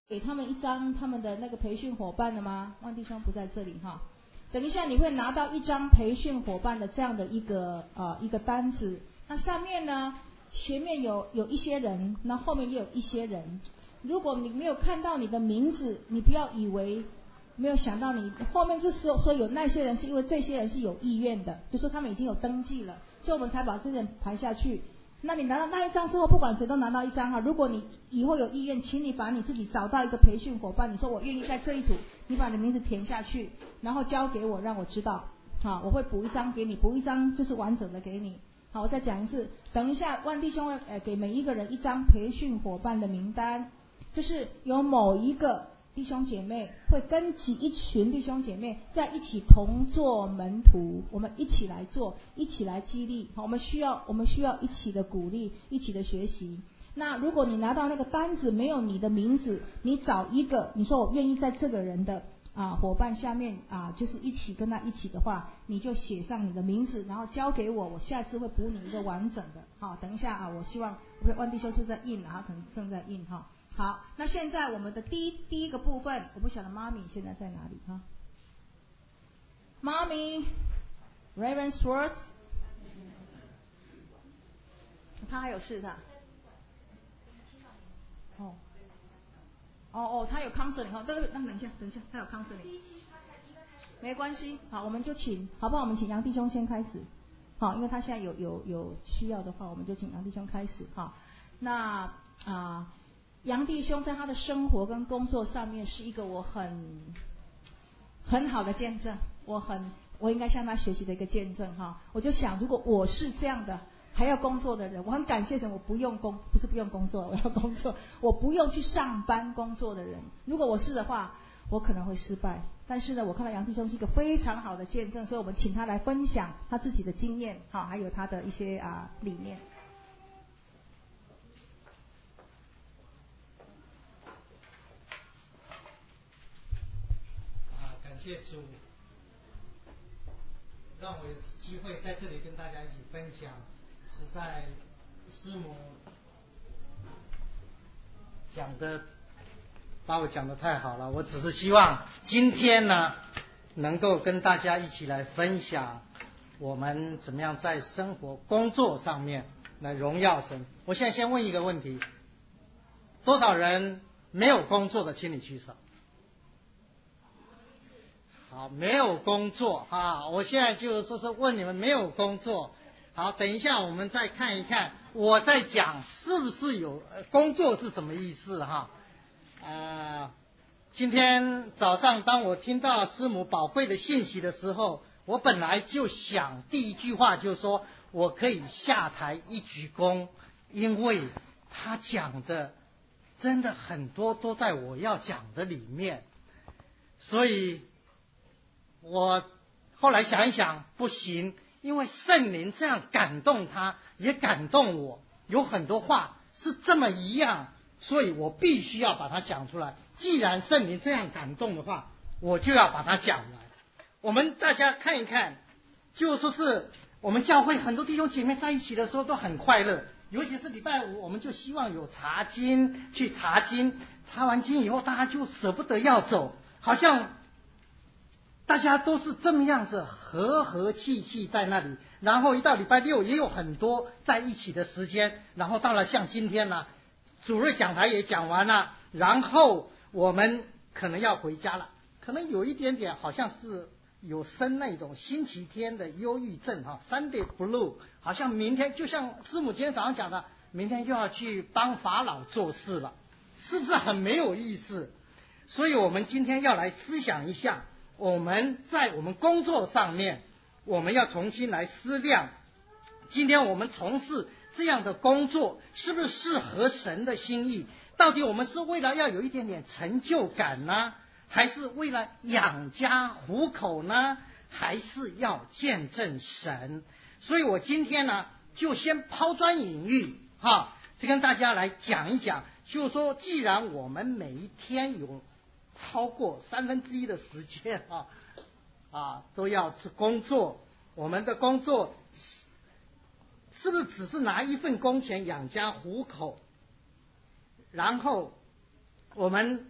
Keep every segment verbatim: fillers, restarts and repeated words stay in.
给他们一张他们的那个培训伙伴了吗？万弟兄不在这里哈。等一下你会拿到一张培训伙伴的这样的一个呃一个单子，那上面呢前面有有一些人，那后面也有一些人。如果你没有看到你的名字，你不要以为没有想到你后面是说说有那些人，是因为这些人是有意愿的，就说他们已经有登记了，所以我们才把这些人排下去。那你拿到那一张之后，不管谁都拿到一张哈。如果你以后有意愿，请你把你自己找到一个培训伙伴，你说我愿意在这一组，你把你的名字填下去，然后交给我，让我知道，好，我会补一张给你，补一张就是完整的给你。好，我再讲一次，等一下万弟兄会呃给每一个人一张培训伙伴的名单，就是有某一个弟兄姐妹会跟几一群弟兄姐妹在一起同做门徒，我们一起来做，一起来激励。我们需要我们需要一起的鼓励，一起的学习。那如果你拿到那个单子没有你的名字，你找一个你说我愿意在这个人的啊伙伴下面啊，就是一起跟他一起的话，你就写上你的名字，然后交给我，我下次会补你一个完整的。好，等一下啊，我希望万弟兄是在印啊，可能正在印哈。好，那现在我们的第一第一个部分，我不晓得妈咪现在在哪里哈？妈咪 ，Ravensworth， 他还有事是吧？哦，哦哦，他有 counseling 哈，这个那等一下，等一下，他有 counseling， 没关系，好，我们就请，好不好？我们请杨弟兄先开始，好，因为他现在有有有需要的话，我们就请杨弟兄开始哈。那啊。呃杨弟兄在他的生活跟工作上面是一个我很很好的见证，我很我应该向他学习的一个见证哈。我就想，如果我是这样的还要工作的人，我很感谢神，我不用工不是不用工作，我要工作，我不用去上班工作的人。如果我是的话，我可能会失败。但是呢，我看到杨弟兄是一个非常好的见证，所以我们请他来分享他自己的经验哈，还有他的一些啊理念。 感谢主，让我有机会在这里跟大家一起分享。实在师母讲的把我讲的太好了，我只是希望今天呢能够跟大家一起来分享我们怎么样在生活工作上面来荣耀神。我现在先问一个问题，多少人没有工作的请你举手。好，没有工作啊！我现在就说是问你们没有工作。好，等一下我们再看一看，我在讲是不是有、呃、工作是什么意思哈？呃，今天早上当我听到师母宝贵的信息的时候，我本来就想第一句话就是说我可以下台一鞠躬，因为他讲的真的很多都在我要讲的里面，所以。我后来想一想，不行，因为圣灵这样感动他，也感动我，有很多话是这么一样，所以我必须要把它讲出来。既然圣灵这样感动的话，我就要把它讲来。我们大家看一看，就说是我们教会很多弟兄姐妹在一起的时候都很快乐，尤其是礼拜五，我们就希望有查经，去查经，查完经以后，大家就舍不得要走，好像。大家都是这么样子和和气气在那里，然后一到礼拜六也有很多在一起的时间，然后到了像今天呢、啊，主日讲台也讲完了，然后我们可能要回家了，可能有一点点好像是有生那种星期天的忧郁症哈 ，Sunday Blue， 好像明天就像师母今天早上讲的，明天又要去帮法老做事了，是不是很没有意思？所以我们今天要来思想一下。我们在我们工作上面，我们要重新来思量，今天我们从事这样的工作是不是适合神的心意？到底我们是为了要有一点点成就感呢，还是为了养家糊口呢？还是要见证神？所以我今天呢，就先抛砖引玉哈，就跟大家来讲一讲，就是说，既然我们每一天有超过三分之一的时间啊啊都要去工作，我们的工作是不是只是拿一份工钱养家糊口？然后我们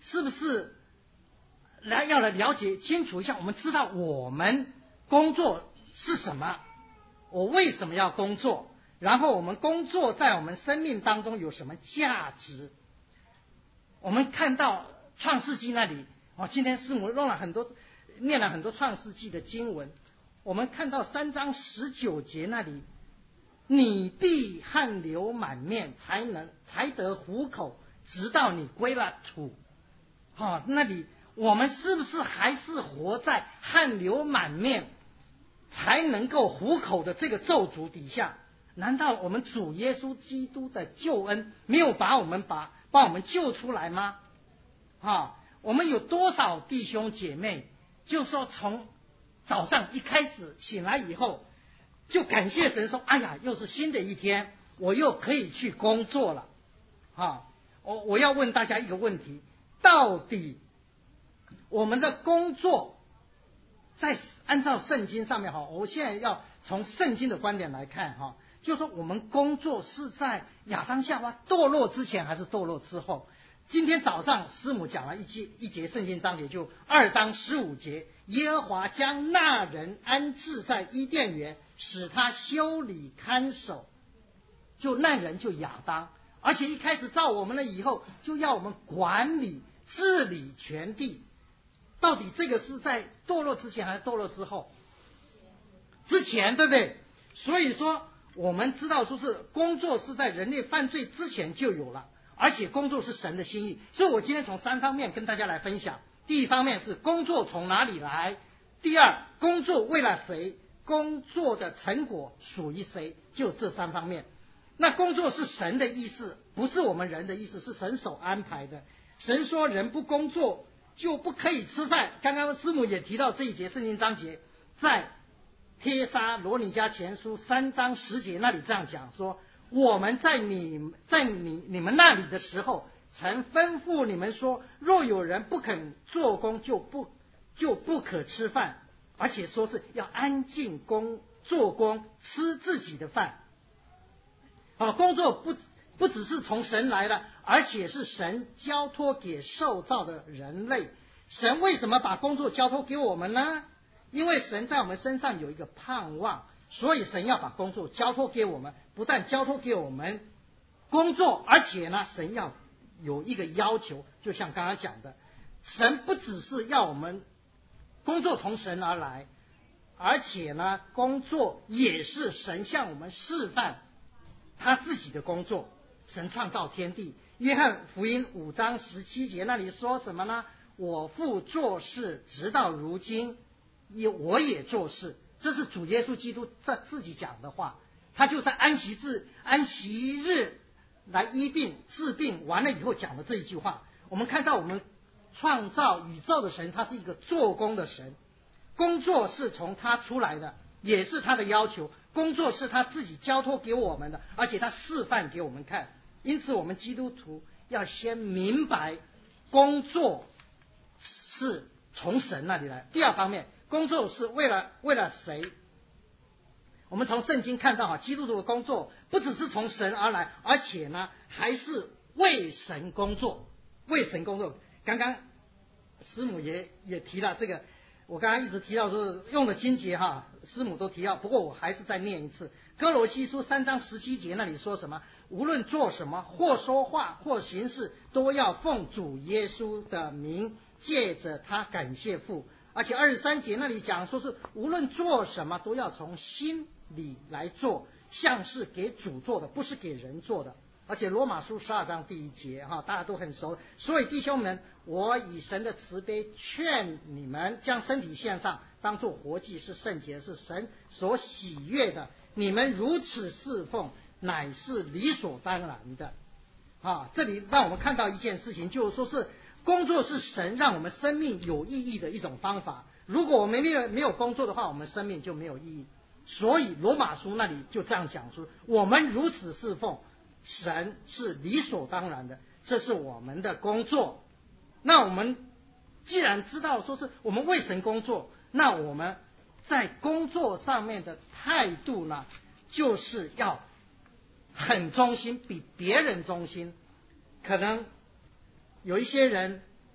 是不是来要来了解清楚一下？我们知道我们工作是什么，我为什么要工作，然后我们工作在我们生命当中有什么价值？我们看到创世纪那里，哦，今天师母弄了很多，念了很多创世纪的经文。我们看到三章十九节那里，你必汗流满面，才能才得糊口，直到你归了土。哦，那里我们是不是还是活在汗流满面才能够糊口的这个咒诅底下？难道我们主耶稣基督的救恩没有把我们把把我们救出来吗？啊，我们有多少弟兄姐妹，就说从早上一开始醒来以后，就感谢神说：“哎呀，又是新的一天，我又可以去工作了。”啊，我我要问大家一个问题：到底我们的工作在按照圣经上面哈，我现在要从圣经的观点来看哈，就是说我们工作是在亚当夏娃堕落之前还是堕落之后？今天早上师母讲了一节一节圣经章节，就二章十五节，耶和华将那人安置在伊甸园，使他修理看守，就那人就亚当，而且一开始造我们了以后，就要我们管理治理全地。到底这个是在堕落之前还是堕落之后？之前，对不对？所以说我们知道说是工作是在人类犯罪之前就有了，而且工作是神的心意。所以我今天从三方面跟大家来分享。第一方面是工作从哪里来，第二，工作为了谁，工作的成果属于谁，就这三方面。那工作是神的意思，不是我们人的意思，是神所安排的。神说人不工作就不可以吃饭。刚刚师母也提到这一节圣经章节，在帖撒罗尼迦前书三章十节那里这样讲说：我们在你在你你们那里的时候，曾吩咐你们说，若有人不肯做工，就不就不可吃饭，而且说是要安静工做工，吃自己的饭。啊，工作不不只是从神来的，而且是神交托给受造的人类。神为什么把工作交托给我们呢？因为神在我们身上有一个盼望，所以神要把工作交托给我们。不但交托给我们工作，而且呢，神要有一个要求，就像刚刚讲的，神不只是要我们工作从神而来，而且呢，工作也是神向我们示范他自己的工作。神创造天地，约翰福音五章十七节那里说什么呢？我父做事直到如今，也我也做事。这是主耶稣基督在自己讲的话。他就在安息日安息日来医病治病完了以后讲的这一句话。我们看到我们创造宇宙的神，他是一个做工的神，工作是从他出来的，也是他的要求，工作是他自己交托给我们的，而且他示范给我们看。因此我们基督徒要先明白工作是从神那里来。第二方面，工作是为了为了谁？我们从圣经看到哈，基督徒的工作不只是从神而来，而且呢还是为神工作，为神工作。刚刚师母也也提了这个，我刚刚一直提到说用的经节哈，师母都提到，不过我还是再念一次。哥罗西书三章十七节那里说什么？无论做什么，或说话或行事，都要奉主耶稣的名，借着他感谢父。而且二十三节那里讲说是无论做什么都要从心里来做，像是给主做的，不是给人做的。而且罗马书十二章第一节哈，大家都很熟。所以弟兄们，我以神的慈悲劝你们，将身体献上，当作活祭，是圣洁，是神所喜悦的。你们如此侍奉，乃是理所当然的。啊，这里让我们看到一件事情，就是说是工作是神让我们生命有意义的一种方法。如果我们没有没有工作的话，我们生命就没有意义。所以罗马书那里就这样讲说，我们如此侍奉神是理所当然的，这是我们的工作。那我们既然知道说是我们为神工作，那我们在工作上面的态度呢，就是要很忠心，比别人忠心。可能有一些人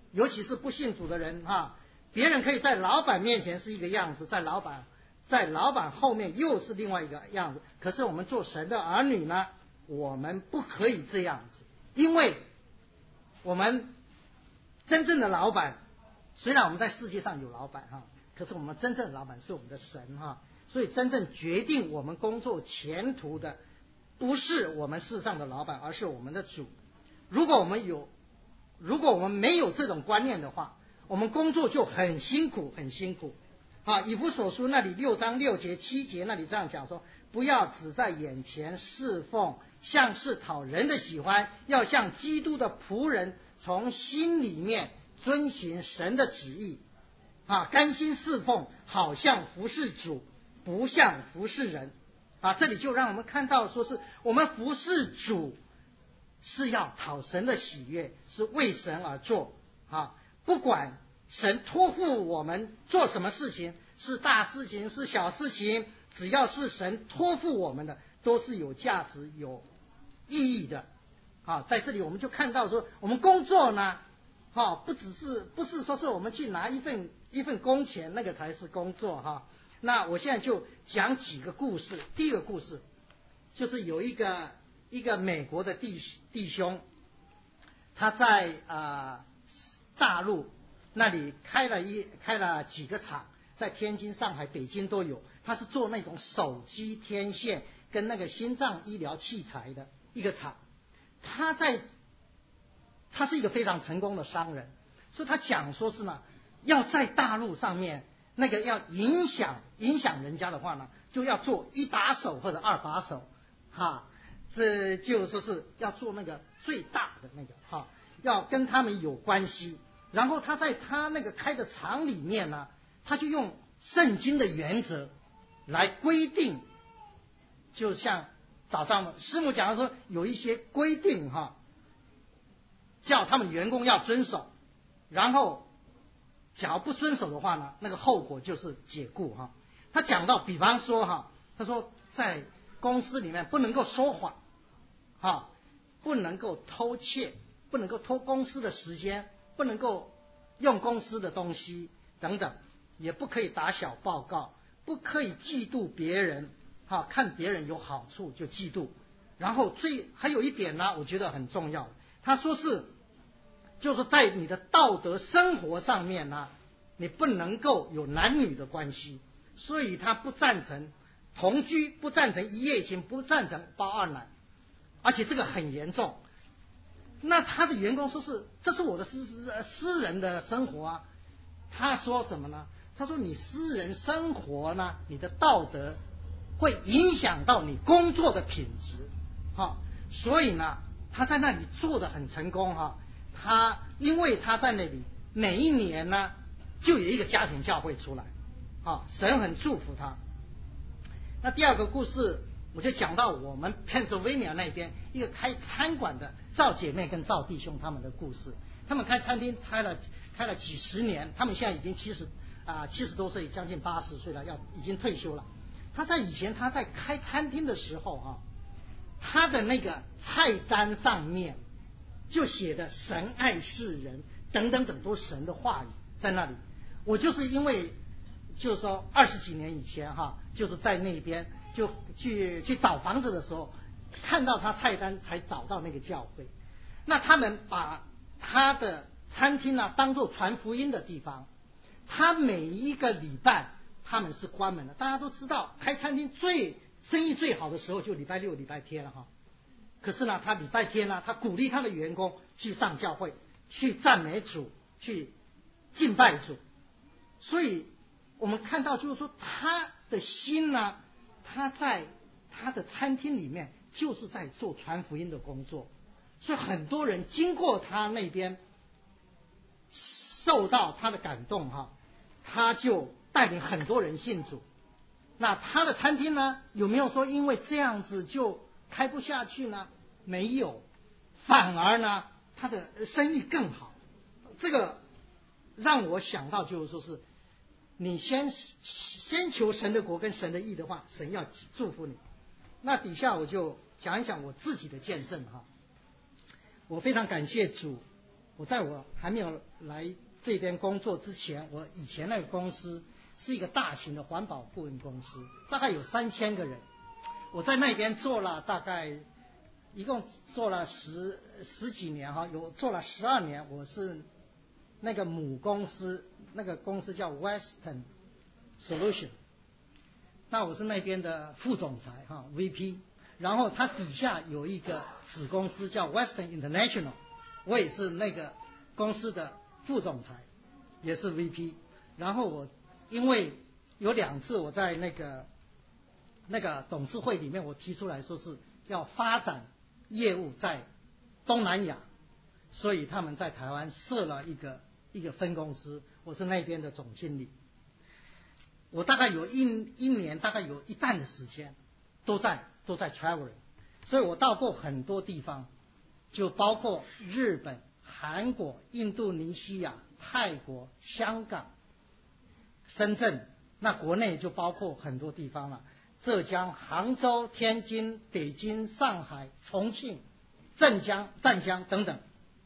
尤其是不信主的人哈，别人可以在老板面前是一个样子，在老板在老板后面又是另外一个样子。可是我们做神的儿女呢，我们不可以这样子，因为我们真正的老板，虽然我们在世界上有老板哈，可是我们真正的老板是我们的神哈。所以真正决定我们工作前途的，不是我们世上的老板，而是我们的主。如果我们有，如果我们没有这种观念的话，我们工作就很辛苦，很辛苦。啊，以弗所书那里六章六节七节那里这样讲说：不要只在眼前侍奉，像是讨人的喜欢，要像基督的仆人，从心里面遵行神的旨意，啊，甘心侍奉，好像服侍主，不像服侍人。啊，这里就让我们看到说是我们服侍主是要讨神的喜悦，是为神而做啊。不管神托付我们做什么事情，是大事情是小事情，只要是神托付我们的，都是有价值有意义的。啊，在这里我们就看到说，我们工作呢，哈，不只是不是说是我们去拿一份一份工钱，那个才是工作哈。那我现在就讲几个故事。第一个故事就是有一个一个美国的弟弟兄，他在啊、呃、大陆那里开了一开了几个厂，在天津、上海、北京都有。他是做那种手机天线跟那个心脏医疗器材的一个厂。他在他是一个非常成功的商人，所以他讲说是呢，要在大陆上面那个要影响影响人家的话呢，就要做一把手或者二把手，哈，这就说是要做那个最大的那个哈，要跟他们有关系。然后他在他那个开的厂里面呢，他就用圣经的原则来规定，就像早上师母讲的说，有一些规定哈，叫他们员工要遵守，然后假如不遵守的话呢，那个后果就是解雇哈。他讲到，比方说哈，他说在公司里面不能够说谎，哈，不能够偷窃，不能够偷公司的时间，不能够用公司的东西等等，也不可以打小报告，不可以嫉妒别人，哈，看别人有好处就嫉妒。然后最还有一点呢，我觉得很重要，他说是，就是在你的道德生活上面呢，你不能够有男女的关系，所以他不赞成同居，不赞成一夜情，不赞成包二奶，而且这个很严重。那他的员工说是，这是我的私私人的生活啊。他说什么呢？他说你私人生活呢，你的道德会影响到你工作的品质，哈。所以呢，他在那里做得很成功哈。他因为他在那里每一年呢，就有一个家庭教会出来，啊，神很祝福他。那第二个故事，我就讲到我们 Pennsylvania 那边一个开餐馆的赵姐妹跟赵弟兄他们的故事。他们开餐厅开了开了几十年，他们现在已经七十啊七十多岁，将近八十岁了，要已经退休了。他在以前他在开餐厅的时候啊，他的那个菜单上面就写的神爱世人等等等多神的话语在那里。我就是因为就是说二十几年以前哈，就是在那边就去去找房子的时候，看到他菜单才找到那个教会。那他们把他的餐厅呢当作传福音的地方，他每一个礼拜他们是关门的。大家都知道开餐厅最生意最好的时候就礼拜六礼拜天了哈。可是呢，他礼拜天呢，他鼓励他的员工去上教会，去赞美主，去敬拜主。所以我们看到就是说他的心呢，他在他的餐厅里面就是在做传福音的工作。所以很多人经过他那边受到他的感动哈，他就带领很多人信主。那他的餐厅呢，有没有说因为这样子就开不下去呢？没有，反而呢他的生意更好。这个让我想到就是说是你先先求神的国跟神的义的话，神要祝福你。那底下我就讲一讲我自己的见证哈。我非常感谢主， 我在我还没有来这边工作之前，我以前那个公司是一个大型的环保顾问公司，大概有三千个人。我在那边做了大概一共做了十十几年哈，有做了十二年。我是那个母公司，那个公司叫 Western Solution， 那我是那边的副总裁哈 V P， 然后它底下有一个子公司叫 Western International， 我也是那个公司的副总裁，也是 V P。然后我因为有两次我在那个那个董事会里面，我提出来说是要发展业务在东南亚，所以他们在台湾设了一个一个分公司，我是那边的总经理。我大概有一一年，大概有一半的时间都在都在 traveling， 所以我到过很多地方，就包括日本、韩国、印度尼西亚、泰国、香港、深圳，那国内就包括很多地方了。浙江、杭州、天津、北京、上海、重庆、镇江、湛江等等。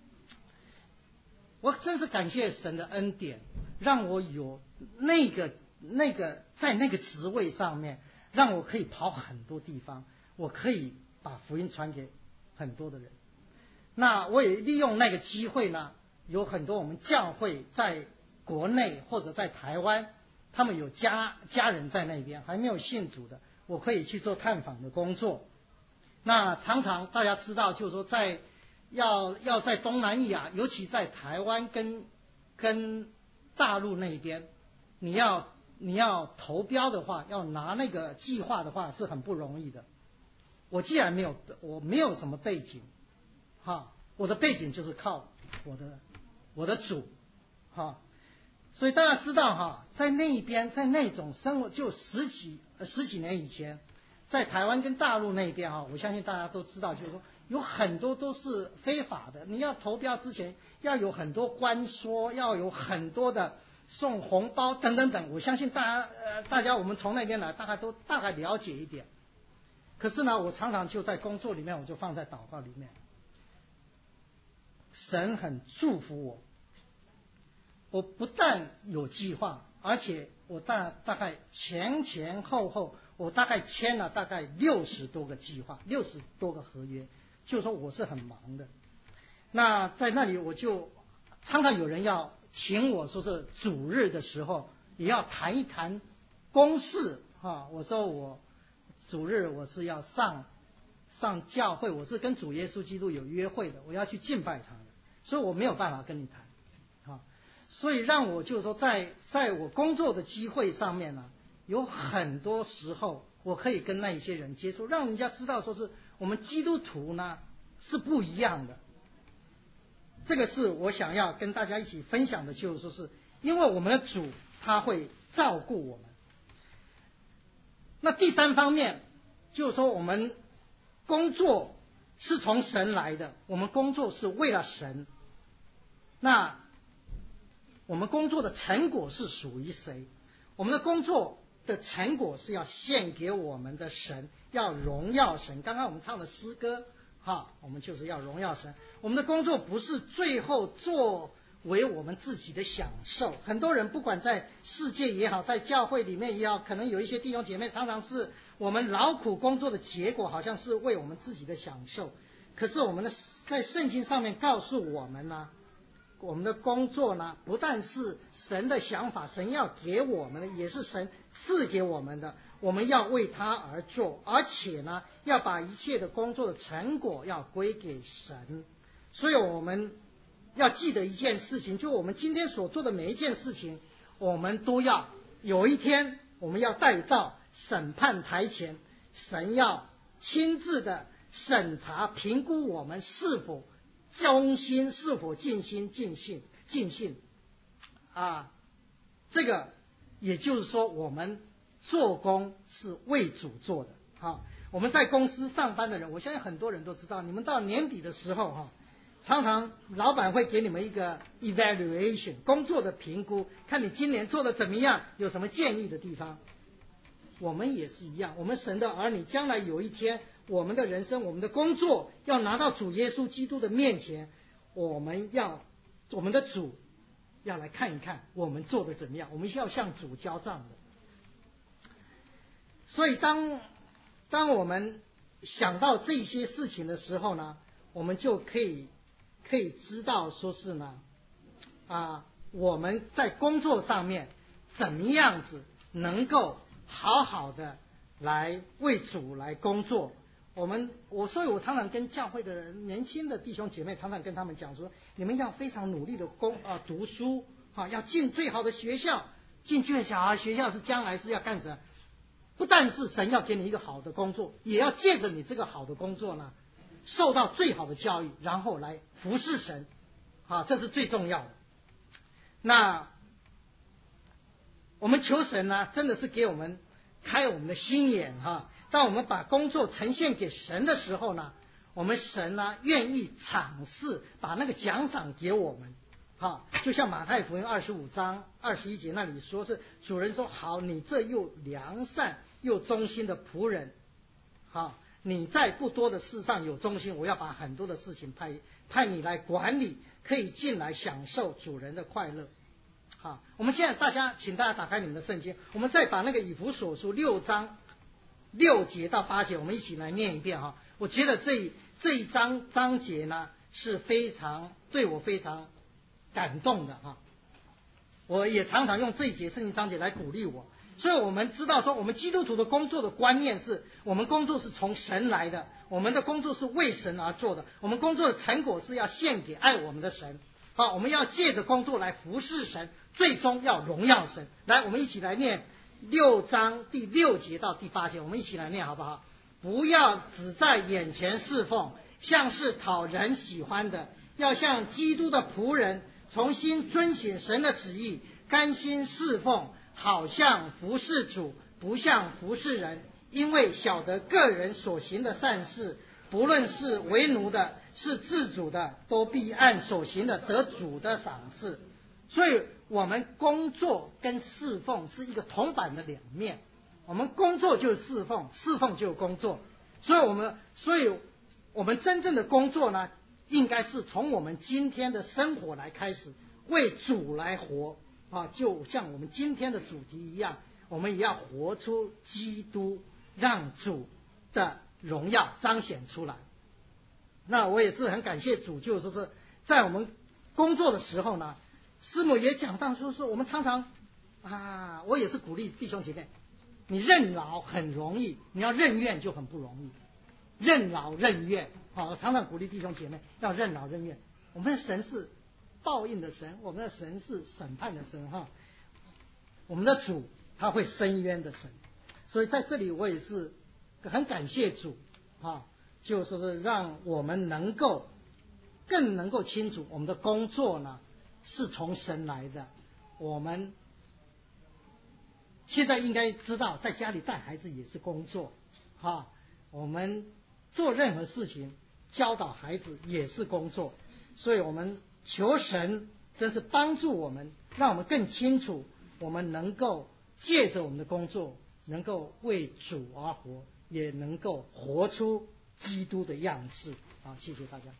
我真是感谢神的恩典，让我有那个那个在那个职位上面，让我可以跑很多地方，我可以把福音传给很多的人。那我也利用那个机会呢，有很多我们教会在国内或者在台湾，他们有家家人在那边还没有信主的，我可以去做探访的工作。那常常大家知道，就是说在要要在东南亚，尤其在台湾跟跟大陆那边，你要你要投标的话，要拿那个计划的话是很不容易的。我既然没有我没有什么背景，哈，我的背景就是靠我的我的主，哈。所以大家知道哈，在那边，在那种生活，就十几呃十几年以前，在台湾跟大陆那边哈，我相信大家都知道，就是说有很多都是非法的。你要投标之前，要有很多关说，要有很多的送红包等等等。我相信大家呃大家我们从那边来，大概都大概了解一点。可是呢，我常常就在工作里面，我就放在祷告里面，神很祝福我。我不但有计划，而且我大大概前前后后，我大概签了大概六十多个计划，六十多个合约，就是说我是很忙的。那在那里我就常常有人要请我说是主日的时候，也要谈一谈公事啊。我说我主日我是要上上教会，我是跟主耶稣基督有约会的，我要去敬拜他的，所以我没有办法跟你谈。所以让我就是说在在我工作的机会上面呢，有很多时候我可以跟那一些人接触，让人家知道说是我们基督徒呢是不一样的。这个是我想要跟大家一起分享的，就是说是因为我们的主他会照顾我们。那第三方面就是说我们工作是从神来的，我们工作是为了神。那我们工作的成果是属于谁？我们的工作的成果是要献给我们的神，要荣耀神。刚刚我们唱的诗歌，哈，我们就是要荣耀神。我们的工作不是最后作为我们自己的享受。很多人不管在世界也好，在教会里面也好，可能有一些弟兄姐妹常常是我们劳苦工作的结果，好像是为我们自己的享受。可是我们的在圣经上面告诉我们呢，我们的工作呢，不但是神的想法，神要给我们的，也是神赐给我们的。我们要为他而做，而且呢，要把一切的工作的成果要归给神。所以我们要记得一件事情，就我们今天所做的每一件事情，我们都要有一天，我们要带到审判台前，神要亲自的审查评估我们是否忠心，是否尽心尽性尽性啊。这个也就是说，我们做工是为主做的。好，我们在公司上班的人，我相信很多人都知道，你们到年底的时候哈，常常老板会给你们一个 evaluation 工作的评估，看你今年做的怎么样，有什么建议的地方。我们也是一样，我们神的儿女，将来有一天，我们的人生，我们的工作要拿到主耶稣基督的面前，我们要我们的主要来看一看我们做的怎么样，我们需要向主交账的。所以当当我们想到这些事情的时候呢，我们就可以可以知道说是呢，啊，我们在工作上面怎么样子能够好好的来为主来工作。我们我所以我常常跟教会的年轻的弟兄姐妹常常跟他们讲说，你们要非常努力的工啊读书啊，要进最好的学校，进最好的学校是将来是要干什么？不但是神要给你一个好的工作，也要借着你这个好的工作呢，受到最好的教育，然后来服侍神啊，这是最重要的。那我们求神呢，真的是给我们开我们的心眼哈、啊。当我们把工作呈现给神的时候呢，我们神呢愿意赏赐，把那个奖赏给我们。好，就像马太福音二十五章二十一节那里说，是主人说：“好，你这又良善又忠心的仆人，好，你在不多的事上有忠心，我要把很多的事情派派你来管理，可以进来享受主人的快乐。”好，我们现在大家，请大家打开你们的圣经，我们再把那个以弗所书六章六节到八节，我们一起来念一遍哈。我觉得这这一章章节呢是非常对我非常感动的哈。我也常常用这一节圣经章节来鼓励我。所以我们知道说，我们基督徒的工作的观念是，我们工作是从神来的，我们的工作是为神而做的，我们工作的成果是要献给爱我们的神。好，我们要借着工作来服侍神，最终要荣耀神。来，我们一起来念六章第六节到第八节，我们一起来念好不好？不要只在眼前侍奉，像是讨人喜欢的，要像基督的仆人，重新遵行神的旨意，甘心侍奉，好像服侍主，不像服侍人。因为晓得个人所行的善事，不论是为奴的，是自主的，都必按所行的得主的赏赐。所以我们工作跟侍奉是一个铜板的两面，我们工作就是侍奉，侍奉就是工作。所以我们所以我们真正的工作呢，应该是从我们今天的生活来开始，为主来活啊，就像我们今天的主题一样，我们也要活出基督，让主的荣耀彰显出来。那我也是很感谢主，就是说是在我们工作的时候呢，师母也讲到说是我们常常啊，我也是鼓励弟兄姐妹，你任劳很容易，你要任怨就很不容易。任劳任怨，好，我常常鼓励弟兄姐妹要任劳任怨。我们的神是报应的神，我们的神是审判的神哈，我们的主他会伸冤的神。所以在这里我也是很感谢主啊，就说是让我们能够更能够清楚我们的工作呢是从神来的。我们现在应该知道，在家里带孩子也是工作啊，我们做任何事情教导孩子也是工作。所以我们求神真是帮助我们，让我们更清楚，我们能够借着我们的工作能够为主而活，也能够活出基督的样式。好，谢谢大家。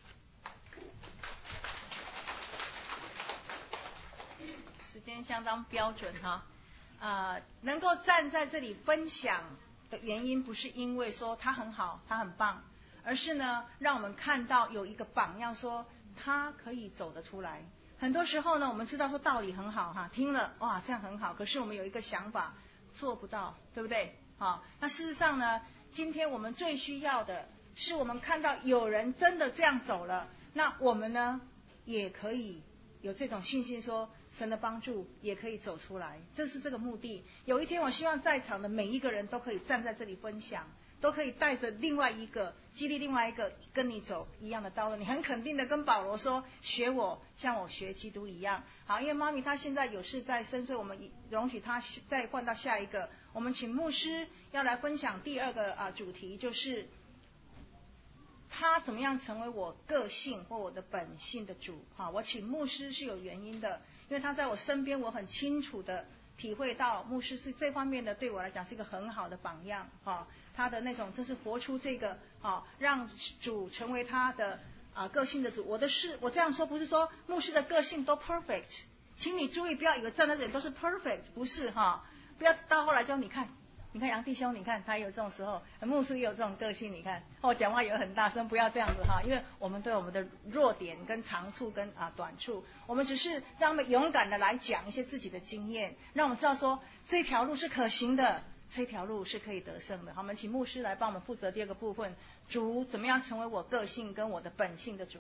时间相当标准哈，呃，能够站在这里分享的原因，不是因为说他很好，他很棒，而是呢，让我们看到有一个榜样，说他可以走得出来。很多时候呢，我们知道说道理很好哈，听了哇这样很好，可是我们有一个想法做不到，对不对？好，那事实上呢，今天我们最需要的是我们看到有人真的这样走了，那我们呢也可以有这种信心说，神的帮助也可以走出来，这是这个目的。有一天我希望在场的每一个人都可以站在这里分享，都可以带着另外一个激励另外一个跟你走一样的道路。你很肯定的跟保罗说，学我像我学基督一样。好，因为妈咪她现在有事在身，所以我们容许她再换到下一个。我们请牧师要来分享第二个啊主题，就是他怎么样成为我个性或我的本性的主。好，我请牧师是有原因的，因为他在我身边，我很清楚的体会到牧师是这方面的，对我来讲是一个很好的榜样。哈，他的那种就是活出这个啊，让主成为他的啊个性的主。我的是我这样说不是说牧师的个性都 perfect， 请你注意不要以为站在这里都是 perfect， 不是哈，不要到后来就你看。你看杨弟兄，你看他有这种时候，牧师也有这种个性。你看，我讲话也很大声，不要这样子哈，因为我们对我们的弱点跟长处跟啊短处，我们只是让他们勇敢的来讲一些自己的经验，让我们知道说这条路是可行的，这条路是可以得胜的。好，我们请牧师来帮我们负责第二个部分，主怎么样成为我个性跟我的本性的主。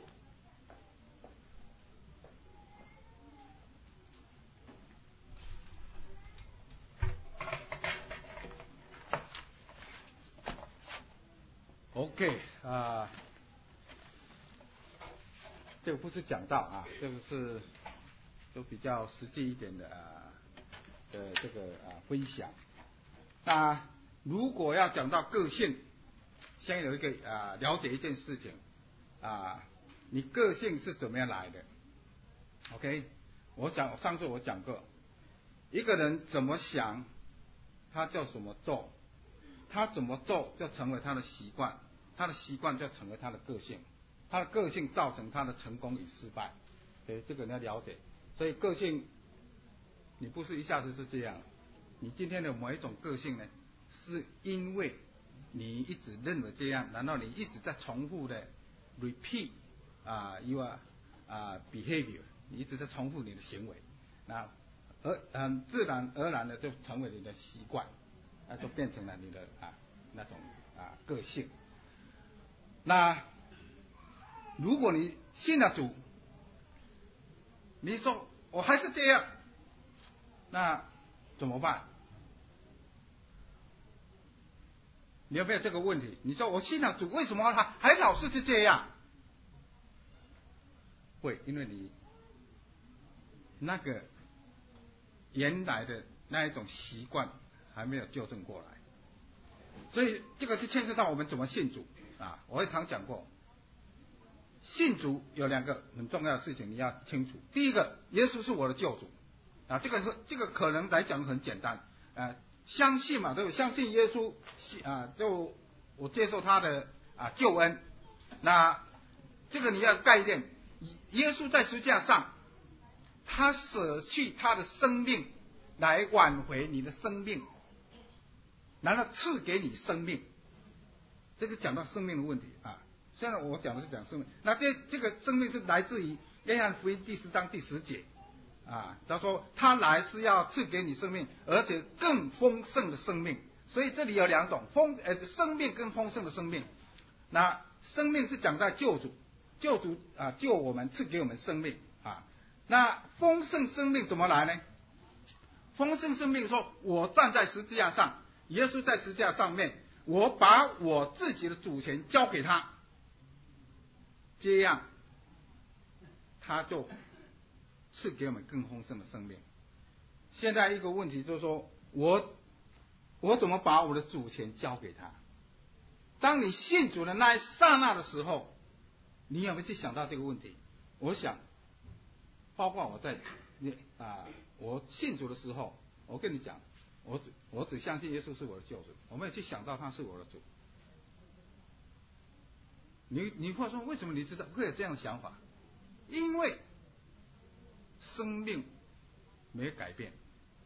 OK 啊、呃，这个不是讲道啊，这个是都比较实际一点的啊的这个啊分享。那如果要讲到个性，先有一个啊了解一件事情啊，你个性是怎么样来的 ？OK， 我讲上次我讲过，一个人怎么想，他就怎么做。他怎么做就成为他的习惯，他的习惯就成为他的个性，他的个性造成他的成功与失败。对，这个你要了解。所以个性，你不是一下子是这样，你今天的某一种个性呢，是因为你一直认为这样，然后你一直在重复的 repeat 啊、uh, your 啊、uh, behavior， 你一直在重复你的行为，那而很自然而然的就成为你的习惯。那就变成了你的啊那种啊个性。那如果你信了主，你说我还是这样，那怎么办？你有没有这个问题？你说我信了主，为什么他还老是是这样？会，因为你那个原来的那一种习惯还没有纠正过来，所以这个就牵涉到我们怎么信主啊。我也常讲过，信主有两个很重要的事情你要清楚。第一个，耶稣是我的救主啊，这个这个可能来讲很简单啊，相信嘛，对不对？相信耶稣啊，就我接受他的啊救恩。那这个你要概念，耶稣在十字架上，他舍弃他的生命来挽回你的生命。然后赐给你生命，这个讲到生命的问题啊。虽然我讲的是讲生命，那这这个生命是来自于约翰福音第十章第十节啊。他说他来是要赐给你生命，而且更丰盛的生命。所以这里有两种丰呃生命跟丰盛的生命。那生命是讲在救主，救主啊救我们，赐给我们生命啊。那丰盛生命怎么来呢？丰盛生命说，我站在十字架上。耶稣在十字架上面，我把我自己的主权交给他，这样他就赐给我们更丰盛的生命。现在一个问题就是说，我我怎么把我的主权交给他？当你信主的那一刹那的时候，你有没有去想到这个问题？我想，包括我在你啊，我信主的时候，我跟你讲。我只我只相信耶稣是我的救主，我没有去想到他是我的主。你你会说为什么你知道会有这样的想法？因为生命没有改变。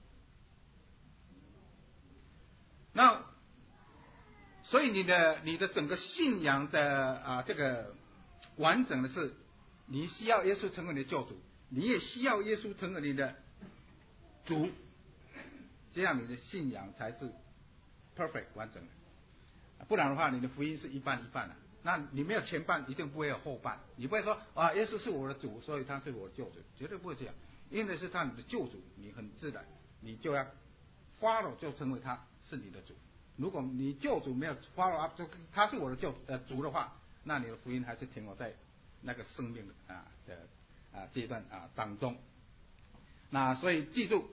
那所以你的你的整个信仰的啊这个完整的是，你需要耶稣成为你的救主，你也需要耶稣成为你的主。这样你的信仰才是 perfect 完整的，不然的话，你的福音是一半一半的。那你没有前半，一定不会有后半。你不会说啊，耶稣是我的主，所以他是我的救主，绝对不会这样。因为是他你的救主，你很自然，你就要 follow 就成为他是你的主。如果你救主没有 follow up， 就他是我的救呃主的话，那你的福音还是停留在那个生命的啊的啊阶段啊当中。那所以记住。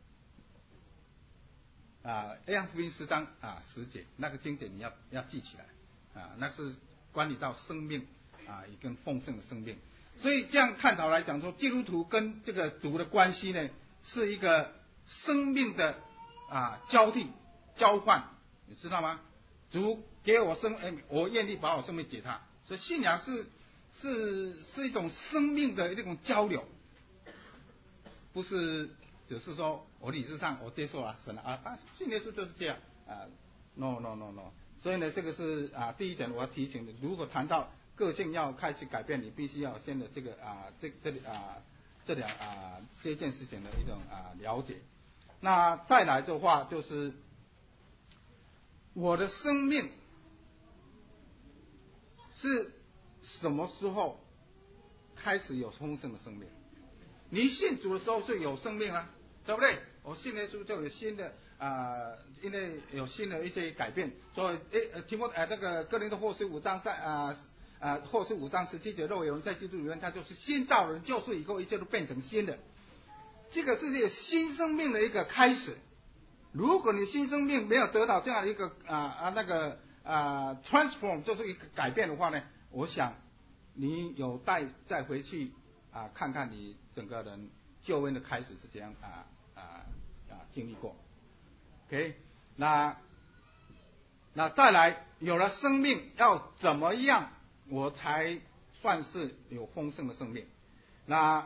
啊，约翰福音十章啊十节那个经节你要要记起来啊，那是关于到生命啊，一根丰盛的生命。所以这样探讨来讲说，基督徒跟这个主的关系呢，是一个生命的啊交替交换，你知道吗？主给我生，哎，我愿意把我生命给他。所以信仰是是是一种生命的那种交流，不是只是说我理智上我接受了神了啊，但信耶稣就是这样啊 ，no no no no。所以呢，这个是啊第一点我要提醒的。如果谈到个性要开始改变，你必须要先的这个啊这这里啊这两啊这件事情的一种啊了解。那再来的话就是我的生命是什么时候开始有丰盛的生命？你信主的时候就有生命了，对不对？我信耶稣就有新的啊、呃，因为有新的一些改变，所以诶，提摩呃那个哥林多后书五章三啊啊后书五章十七节，若有人在基督里面，他就是新造人，旧事以后一切都变成新的。这个是一个新生命的一个开始。如果你新生命没有得到这样的一个啊啊那个啊 transform， 就是一个改变的话呢，我想你有待再回去啊看看你整个人救恩的开始是怎样啊啊啊经历过。OK， 那那再来有了生命，要怎么样我才算是有丰盛的生命？那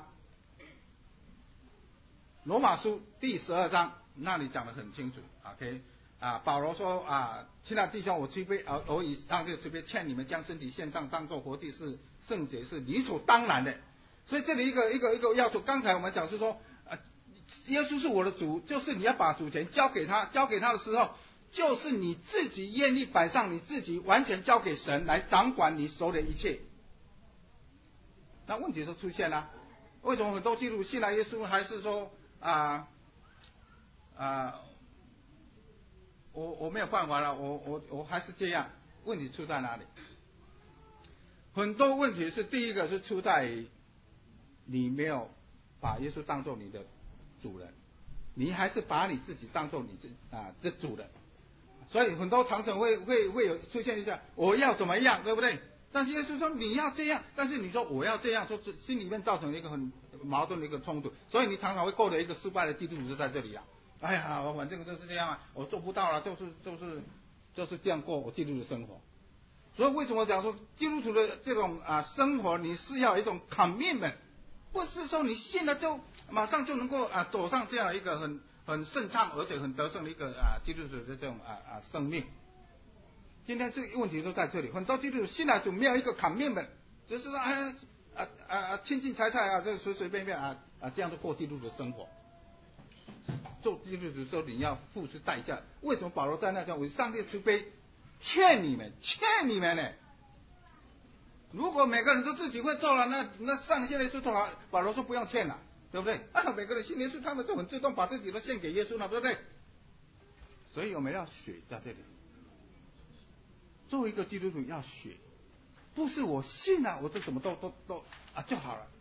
罗马书第十二章那里讲得很清楚 ，OK， 啊，保罗说啊，亲爱的弟兄，我区别啊，我以上这个区别劝你们将身体献上，当作活祭，是圣洁，是理所当然的。所以这里一个一个一个要求，刚才我们讲是说，啊，耶稣是我的主，就是你要把主权交给他，交给他的时候，就是你自己愿意摆上你自己，完全交给神来掌管你手里的一切。那问题就出现了，为什么很多基督徒信了耶稣，还是说？啊啊，我我没有办法了，我我我还是这样。问题出在哪里？很多问题是第一个是出在于你没有把耶稣当做你的主人，你还是把你自己当做你这啊这主人，所以很多常常会会会有出现一下我要怎么样，对不对？但是耶稣说你要这样，但是你说我要这样，说心里面造成一个很矛盾的一个冲突，所以你常常会过了一个失败的基督徒就在这里啊！哎呀，我反正就是这样啊，我做不到了，就是就是就是这样过我基督徒的生活。所以为什么讲说基督徒的这种啊生活，你是要一种 commitment， 不是说你信了就马上就能够啊走上这样一个很很顺畅而且很得胜的一个啊基督徒的这种啊啊生命。今天这个问题都在这里，很多基督徒信了就没有一个 commitment， 就是说哎啊啊啊亲近财财啊，这随随便便啊啊这样就过基督徒的生活。做基督徒说你要付出代价，为什么保罗在那讲我上帝慈悲劝你们劝你们呢？如果每个人都自己会做了，那那上帝现在说好，保罗说不用劝了，对不对？啊，每个人信耶稣，他们就很自动把自己都献给耶稣了，对不对？所以我们要学在这里。作为一个基督徒要学，不是我信了我就什么都都都啊就好了。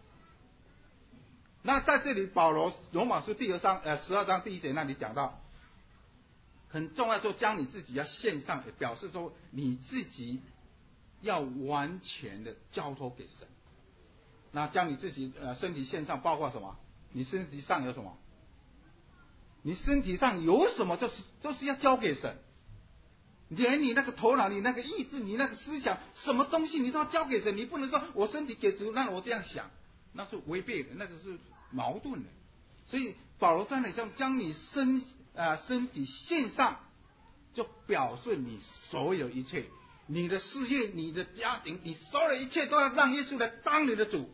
那在这里保罗罗马书第二章呃十二章第一节那里讲到，很重要，说将你自己要献上，也表示说你自己要完全的交托给神。那将你自己呃身体献上，包括什么？你身体上有什么？你身体上有什么，就是就是要交给神。连你那个头脑，你那个意志，你那个思想，什么东西你都要交给神。你不能说我身体给主，让我这样想，那是违背的，那个是矛盾的。所以保罗在那里将你身啊、呃、身体献上，就表示你所有一切，你的事业、你的家庭，你所有一切都要让耶稣来当你的主。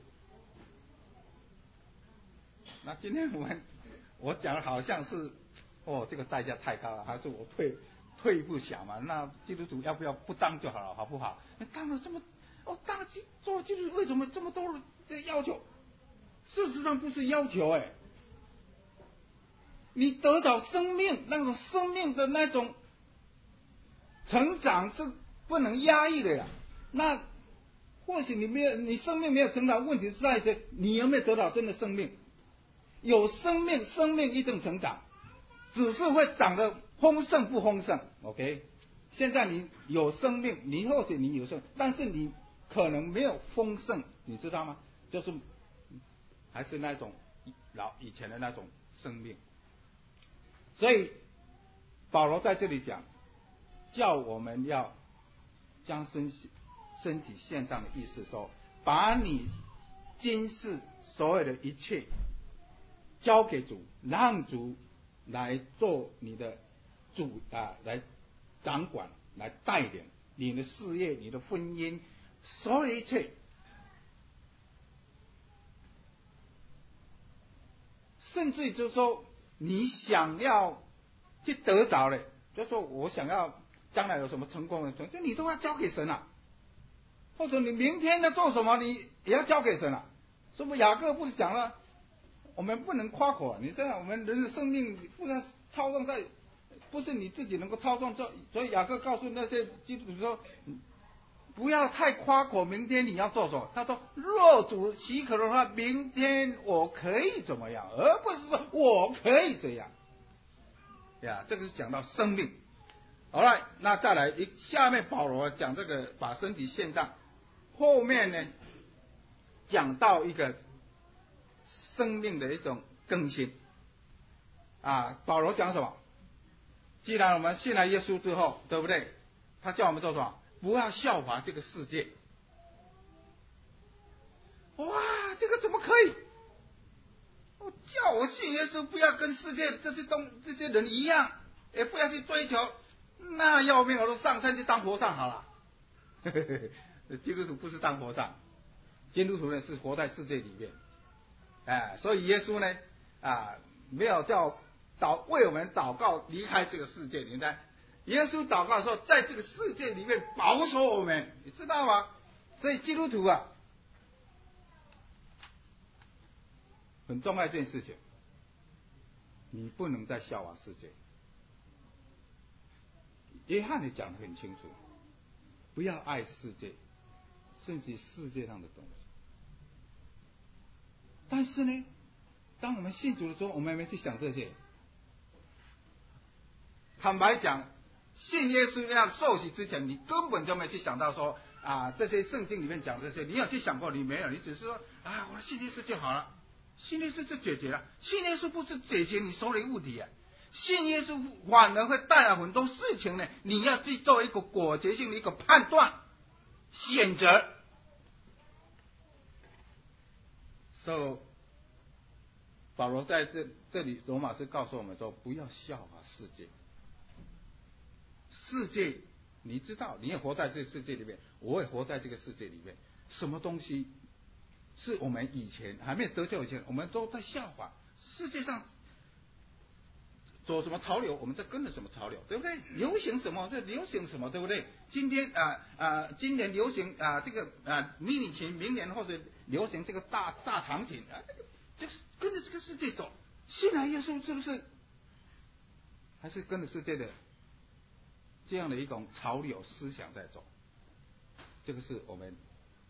那今天我们我讲的好像是哦这个代价太高了，还是我退退一步想嘛？那基督徒要不要不当就好了，好不好？那当了这么哦，当了做了基督徒为什么这么多的要求？事实上不是要求哎，你得到生命，那种生命的那种成长是不能压抑的呀。那或许你没有，你生命没有成长，问题是在于你有没有得到真的生命？有生命，生命一定成长，只是会长得丰盛不丰盛 ？OK， 现在你有生命，你或许你有生命，但是你可能没有丰盛，你知道吗？就是还是那种老以前的那种生命。所以保罗在这里讲，叫我们要将身身体献上的意思说， 把你今世所有的一切交给主，让主来做你的主啊，来掌管，来带领你的事业、你的婚姻，所有一切。甚至就是说，你想要去得着的，就是说我想要将来有什么成功的，就你都要交给神了、啊。或者你明天要做什么，你也要交给神了、啊。是不是雅各不是讲了，我们不能夸口，你这样我们人的生命不能操纵在，不是你自己能够操纵。所以雅各告诉那些基督徒说，不要太夸口，明天你要做什么？他说：“若主许可的话，明天我可以怎么样，而不是说我可以这样。”呀，这个是讲到生命。好了，那再来一下面保罗讲这个把身体献上，后面呢讲到一个生命的一种更新。啊，保罗讲什么？既然我们信了耶稣之后，对不对？他叫我们做什么？不要效法这个世界。哇，这个怎么可以？我叫我信耶稣，不要跟世界这些东这些人一样，也不要去追求，那要命，我都上山去当和尚好了。基督徒不是当和尚，基督徒呢是活在世界里面，哎，所以耶稣呢啊没有叫祷为我们祷告离开这个世界，你看。耶稣祷告的时候，在这个世界里面保守我们，你知道吗？所以基督徒啊，很重要一件事情，你不能再效法世界。约翰也讲得很清楚，不要爱世界，甚至世界上的东西。但是呢，当我们信主的时候，我们没去想这些。坦白讲，信耶稣要受洗之前，你根本就没去想到说啊，这些圣经里面讲这些，你有去想过？你没有，你只是说啊，我信耶稣就好了，信耶稣就解决了。信耶稣不是解决你所有的问题啊，信耶稣反而会带来很多事情呢。你要去做一个果决性的一个判断、选择。所以保罗在这这里，罗马是告诉我们说，不要效法世界。世界，你知道，你也活在这个世界里面，我也活在这个世界里面。什么东西是我们以前还没有得救以前，我们都在效法世界上走什么潮流，我们在跟着什么潮流，对不对？流行什么就流行什么，对不对？今天啊啊，今年流行啊这个啊迷你裙，明年或者流行这个大大长裙啊，这个就是跟着这个世界走。信了耶稣是不是还是跟着世界的这样的一种潮流思想在走？这个是我们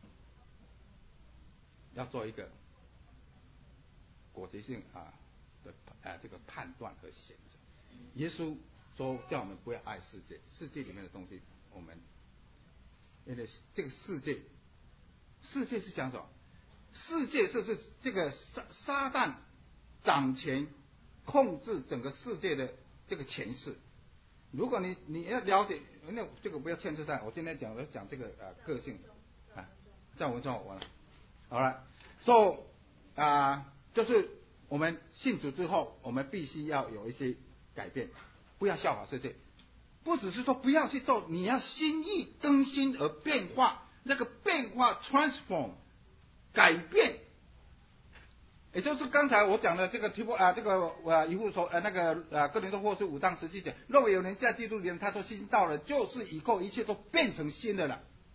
要做一个果决性啊的啊这个判断和选择。耶稣说叫我们不要爱世界，世界里面的东西，我们因为这个世界，世界是讲什么？世界就是这个撒撒旦掌权控制整个世界的这个权势。如果你你要了解，那这个不要牵扯在我今天讲的讲这个呃个性啊，在文章我完了，好了，所以啊，就是我们信主之后，我们必须要有一些改变，不要效法世界，不只是说不要去做，你要心意更新而变化，那个变化 transform 改变。也就是刚才我讲的这个提波啊，这个啊以弗所呃那个啊哥林多后书五章十七节，若有人在基督里面，他说新到了，就是以后一切都变成新的了。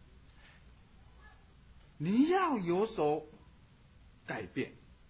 你要有所改变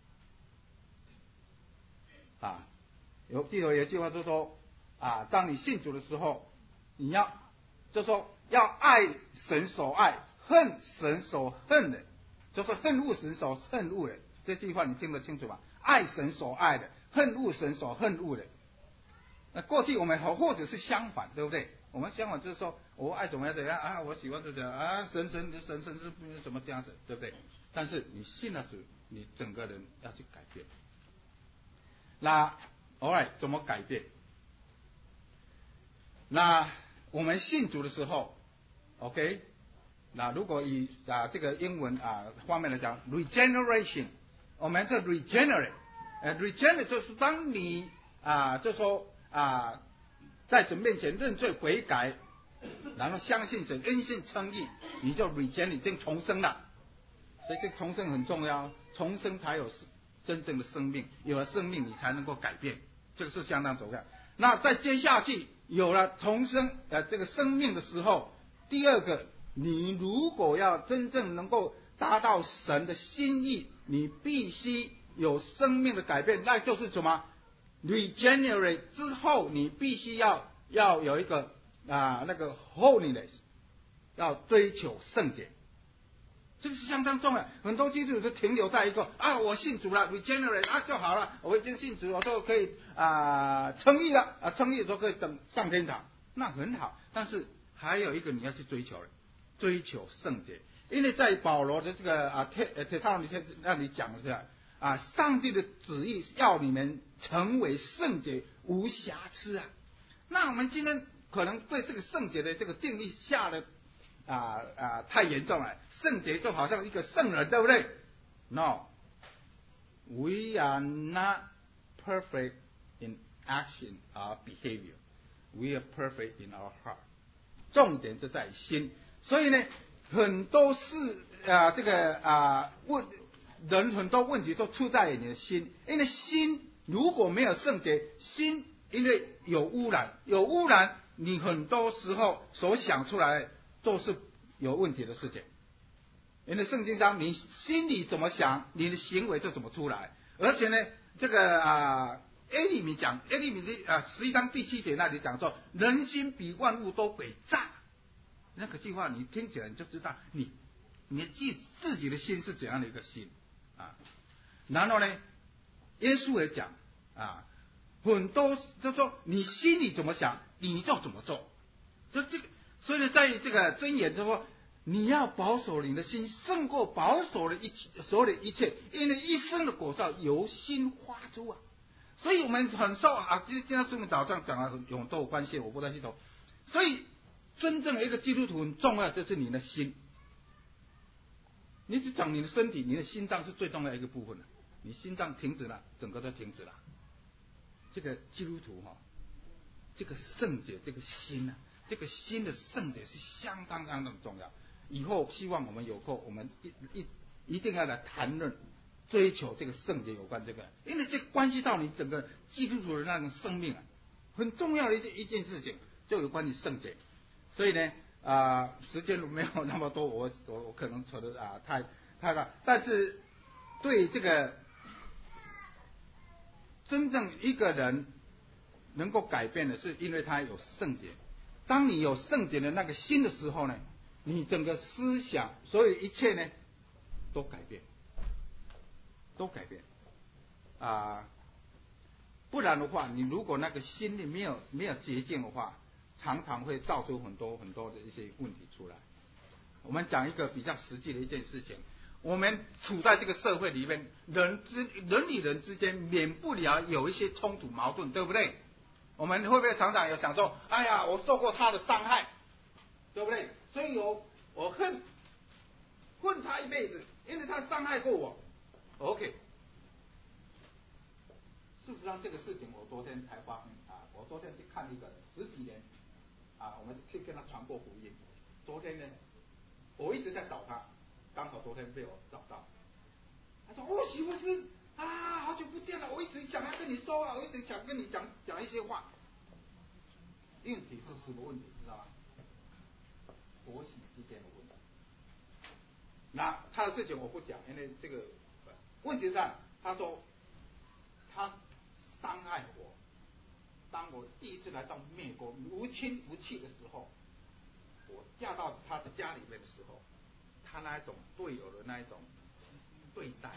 啊！有记得有一句话就说啊，当你信主的时候，你要就说要爱神所爱，恨神所恨的，就是恨恶神所恨恶的。这句话你听得清楚吗？爱神所爱的，恨恶神所恨恶的。那过去我们或或者是相反，对不对？我们相反就是说，我爱怎么样怎样啊，我喜欢这样啊，神神神神是怎么这样子，对不对？但是你信了主，你整个人要去改变。那 alright 怎么改变？那我们信主的时候 ，OK， 那如果以啊这个英文啊方面来讲 ，regeneration， 我们这 regenerate， 呃 regenerate 就是当你啊就说啊在神面前认罪悔改，然后相信神因信称义，你就 regenerate 已经重生了。所以这个重生很重要，重生才有真正的生命，有了生命你才能够改变，这个是相当重要。那再接下去有了重生呃这个生命的时候，第二个，你如果要真正能够达到神的心意，你必须有生命的改变，那就是什么 ？regenerate 之后，你必须要要有一个啊那个 holiness， 要追求圣洁。这个是相当重要，很多基督徒都停留在一个啊，我信主了 ，regenerate 啊就好了，我已经信主，我就可以啊称义了，啊称义就可以等上天堂，那很好。但是还有一个你要去追求的，追求圣洁，因为在保罗的这个啊帖呃帖撒罗尼迦那里讲的是啊，上帝的旨意要你们成为圣洁无瑕疵啊。那我们今天可能对这个圣洁的这个定义下的啊啊太严重了，圣洁就好像一个圣人，对不对 ？No， we are not perfect in action or behavior. We are perfect in our heart. 重点就在心，所以呢，很多事啊，这个啊问人很多问题都出在你的心，因为心如果没有圣洁，心因为有污染，有污染，你很多时候所想出来都是有问题的事情。因为圣经上，你心里怎么想，你的行为就怎么出来。而且呢，这个啊，耶利米讲，耶利米的啊十一章第七节那里讲说，人心比万物都诡诈。那个句话你听起来你就知道，你你自自己的心是怎样的一个心啊。然后呢，耶稣也讲啊，很多就说你心里怎么想，你就怎么做。就这个，所以呢，在这个箴言就说，你要保守你的心，胜过保守的一切所有的一切，因为一生的果效由心发出啊。所以我们很受啊，今今天圣经早上讲了很有很多关系，我不再去说。所以真正的一个基督徒很重要，就是你的心。你只讲你的身体，你的心脏是最重要的一个部分了。你心脏停止了，整个都停止了。这个基督徒哈、哦，这个圣洁，这个心啊，这个心的圣洁是相当相当的重要。以后希望我们有空，我们一一一定要来谈论追求这个圣洁有关这个，因为这关系到你整个基督徒的那种生命啊，很重要的一件一件事情，就有关于圣洁。所以呢，啊、呃，时间没有那么多，我我我可能扯得啊太太大，但是对这个真正一个人能够改变的，是因为他有圣洁。当你有圣洁的那个心的时候呢，你整个思想，所有一切呢，都改变，都改变啊、呃！不然的话，你如果那个心里没有没有洁净的话，常常会造出很多很多的一些问题出来。我们讲一个比较实际的一件事情，我们处在这个社会里面，人之人与人之间免不了有一些冲突矛盾，对不对？我们会不会常常有想说，哎呀，我受过他的伤害，对不对？所以有我恨恨他一辈子，因为他伤害过我。OK， 事实上这个事情我昨天才发生啊，我昨天去看一个十几年啊，我们去跟他传过福音。昨天呢，我一直在找他，刚好昨天被我找到。他说：“哦，许牧师啊，好久不见了，我一直想要跟你说啊，我一直想跟你讲讲一些话。”问题是什么问题？知道吗？婆媳之间的问题。那他的事情我不讲，因为这个问题上，他说他伤害我。当我第一次来到美国无亲无戚的时候，我嫁到他的家里面的时候，他那一种队友的那一种对待，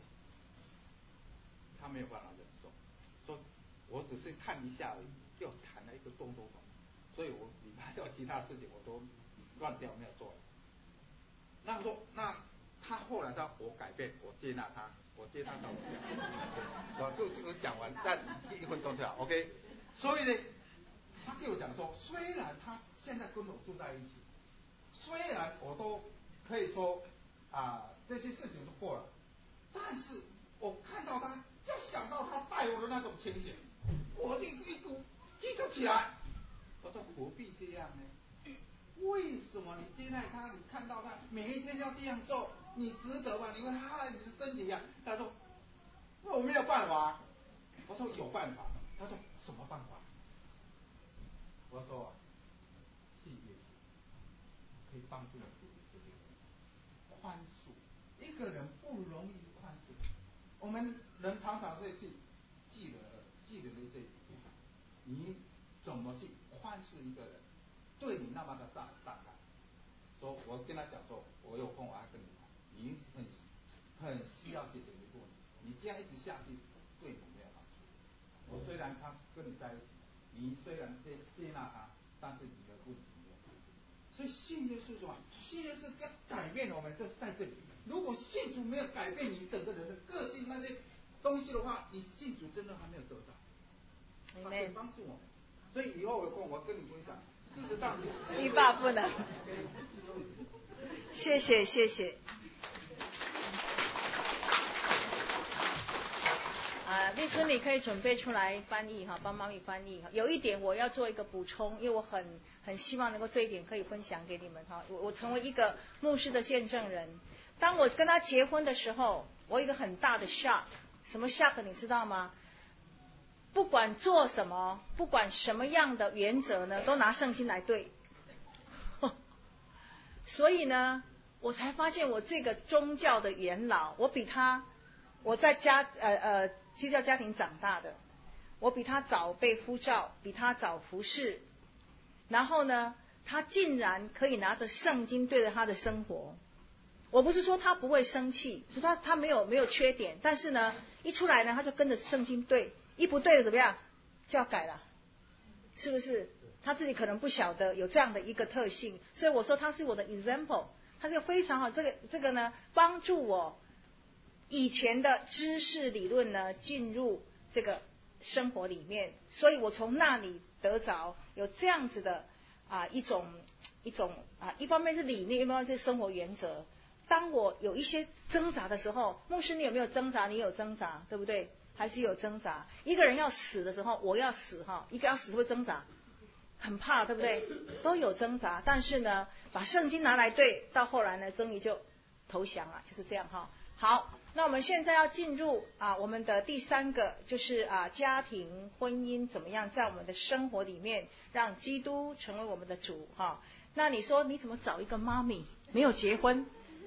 他没有办法忍受。说我只是看一下而已，就谈了一个多多懂，所以我礼拜六其他事情我都乱掉没有做。那说那他后来他我改变，我接纳他，我接纳到我家，我就这个讲完，再一分钟就好 ，OK。所以呢，他跟我讲说，虽然他现在跟我住在一起， 虽然我都可以说啊、呃、这些事情是过了，但是我看到他，就想到他带我的那种情形，我就一股激动起来。我说何必这样呢？为什么你接待他，你看到他每一天要这样做，你值得吗？你会害你的身体啊。他说我没有办法。我说有办法。他说什么办法？我说信耶稣可以帮助你解决这些问题。宽恕，一个人不容易宽恕。我们人常常会去记得记得的这几句，你怎么去宽恕一个人对你那么的伤伤害？说我跟他讲说，我有空我要跟你谈，你很很需要解决一个问题，你这样一直下去对你没有好处。我虽然他跟你在一起，你虽然接接纳他，但是你的问题没有解决。所以信耶稣什么？信耶稣要改变我们，就是在这里。如果信主没有改变你整个人的个性那些东西的话，你信主真的还没有得到。他可以帮助我们。所以以后有空我跟你分享。事实上， 欲罢不能。谢谢谢谢。啊，立春你可以准备出来翻译哈，帮妈咪翻译。有一点我要做一个补充，因为我很很希望能够这一点可以分享给你们哈。我我成为一个牧师的见证人。当我跟他结婚的时候，我有一个很大的 shock， 什么 shock 你知道吗？不管做什么，不管什么样的原则呢，都拿圣经来对。所以呢，我才发现我这个宗教的元老，我比他，我在家呃呃基督教家庭长大的，我比他早被呼召，比他早服侍，然后呢，他竟然可以拿着圣经对着他的生活。我不是说他不会生气，他他没有没有缺点，但是呢，一出来呢，他就跟着圣经对。一不对的怎么样就要改了，是不是？他自己可能不晓得有这样的一个特性，所以我说他是我的 example， 他是非常好。这个这个呢，帮助我以前的知识理论呢进入这个生活里面，所以我从那里得着有这样子的啊一种一种啊，一方面是理念，一方面是生活原则。当我有一些挣扎的时候，牧师你有没有挣扎？你有挣扎，对不对？还是有挣扎。一个人要死的时候，我要死哈，一个要死会挣扎，很怕，对不对？都有挣扎，但是呢，把圣经拿来对，到后来呢，终于就投降了，就是这样哈。好，那我们现在要进入啊，我们的第三个就是啊，家庭婚姻怎么样在我们的生活里面让基督成为我们的主哈。那你说你怎么找一个妈咪没有结婚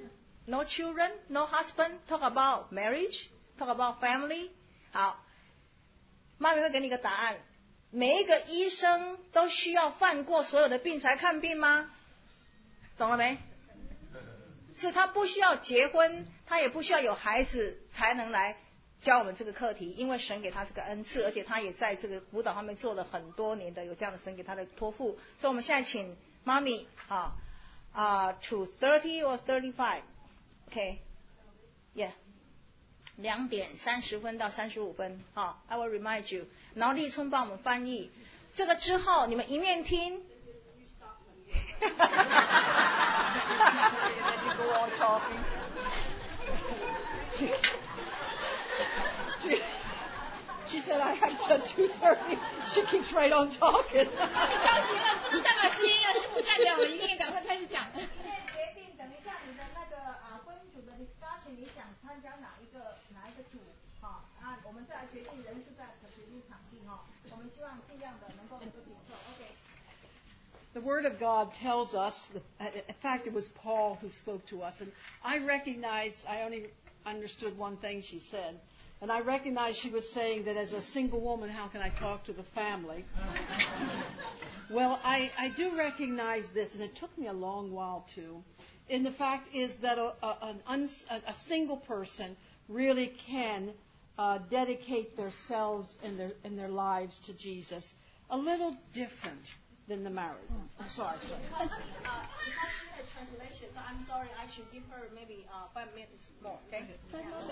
，no children, no husband, talk about marriage, talk about family。好，妈咪会给你一个答案。每一个医生都需要犯过所有的病才看病吗？懂了没？是他不需要结婚，他也不需要有孩子才能来教我们这个课题，因为神给他这个恩赐，而且他也在这个辅导方面做了很多年的，有这样的神给他的托付。所以我们现在请妈咪啊啊 to thirty or thirty-five，OK， yeah。两点三十分到三十五分，好 ，I will remind you。然后立春帮我们翻译。这个之后你们一面听。She said I had till two thirty. She keeps right on talking. 着急了，不能再把时间让师傅占掉了，一定赶快开始讲。今天决定，等一下你的那个啊婚姻组的 discussion， 你想参加哪一个哪一个组？好，啊，我们再来决定人数，再决定场地哈。我们希望尽量的能够能够紧凑 ，OK。 The Word of God tells us, in fact, it was Paul who spoke to us, and I recognized, I only understood one thing she said, and I recognized she was saying that as a single woman, how can I talk to the family? Well, I, I do recognize this, and it took me a long while to, and the fact is that a, a, an uns, a, a single person really can uh, dedicate themselves and their, and their lives to Jesus. A little different than the married ones. I'm sorry, sorry. Uh, because she had translation, so I'm sorry. I should give her maybe uh, five minutes more. Okay. Five more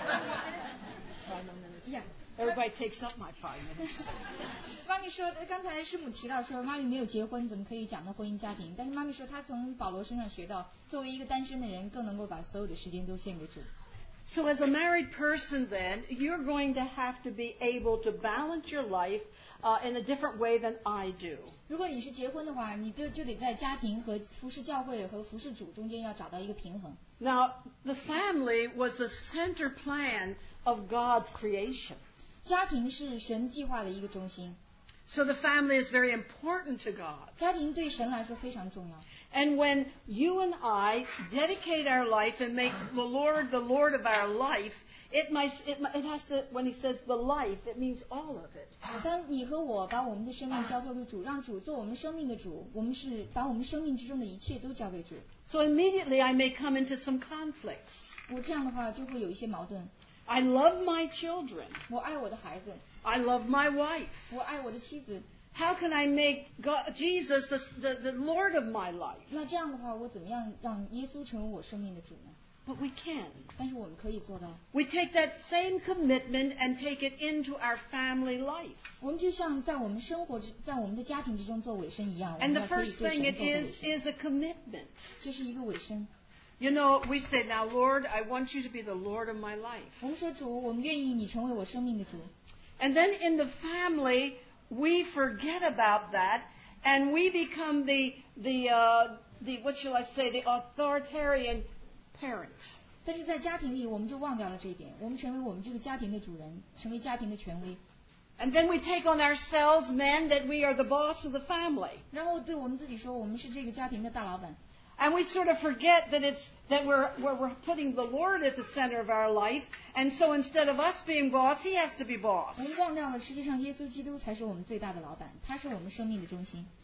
minutes. Yeah. Everybody takes up my five minutes. 妈咪说，刚才师母提到说，妈咪没有结婚，怎么可以讲到婚姻家庭？但是妈咪说，她从保罗身上学到，作为一个单身的人，更能够把所有的时间都献给主。 So as a married person then, you're going to have to be able to balance your life uh, in a different way than I do. 如果你是结婚的话，你就就得在家庭和服侍教会和服侍主中间要找到一个平衡。 Now, the family was the center plan of God's creation. 家庭是神计划的一个中心。 So the family is very important to God. 家庭对神来说非常重要。 And when you and I dedicate our life and make the Lord the Lord of our life, it might, it, it has to, when he says the life, it means all of it. 当你和我把我们的生命交托给主，让主做我们生命的主，我们是把我们生命之中的一切都交给主。 So immediately I may come into some conflicts. 我这样的话就会有一些矛盾。 I love my children. 我爱我的孩子， I love my wife. 我爱我的妻子。 How can I make God, Jesus the, the, the Lord of my life? 那这样的话，我怎么样让耶稣成为我生命的主呢？ But we can. 但是我们可以做到。 We take that same commitment and take it into our family life. 我们就像在我们生活之，在我们的家庭之中做尾声一样，我 And 们 the 要可以 first 对 thing 神 it 做个尾 is 声。 is a commitment. 这是一个尾声。 You know, we say, now, Lord, I want you to be the Lord of my life. 我们说主，我们愿意你成为我生命的主。 And then in the family, we forget about that, and we become the, the, uh, the what shall I say, the authoritarian parent. 但是在家庭里，我们就忘掉了这一点，我们成为我们这个家庭的主人，成为家庭的权威。 And then we take on ourselves, men, that we are the boss of the family. 然后对我们自己说，我们是这个家庭的大老板。 And we sort of forget that it's that we're, we're we're putting the Lord at the center of our life, and so instead of us being boss, He has to be boss. 我们忘掉了，实际上耶稣基督才是我们最大的老板，他是我们生命的中心。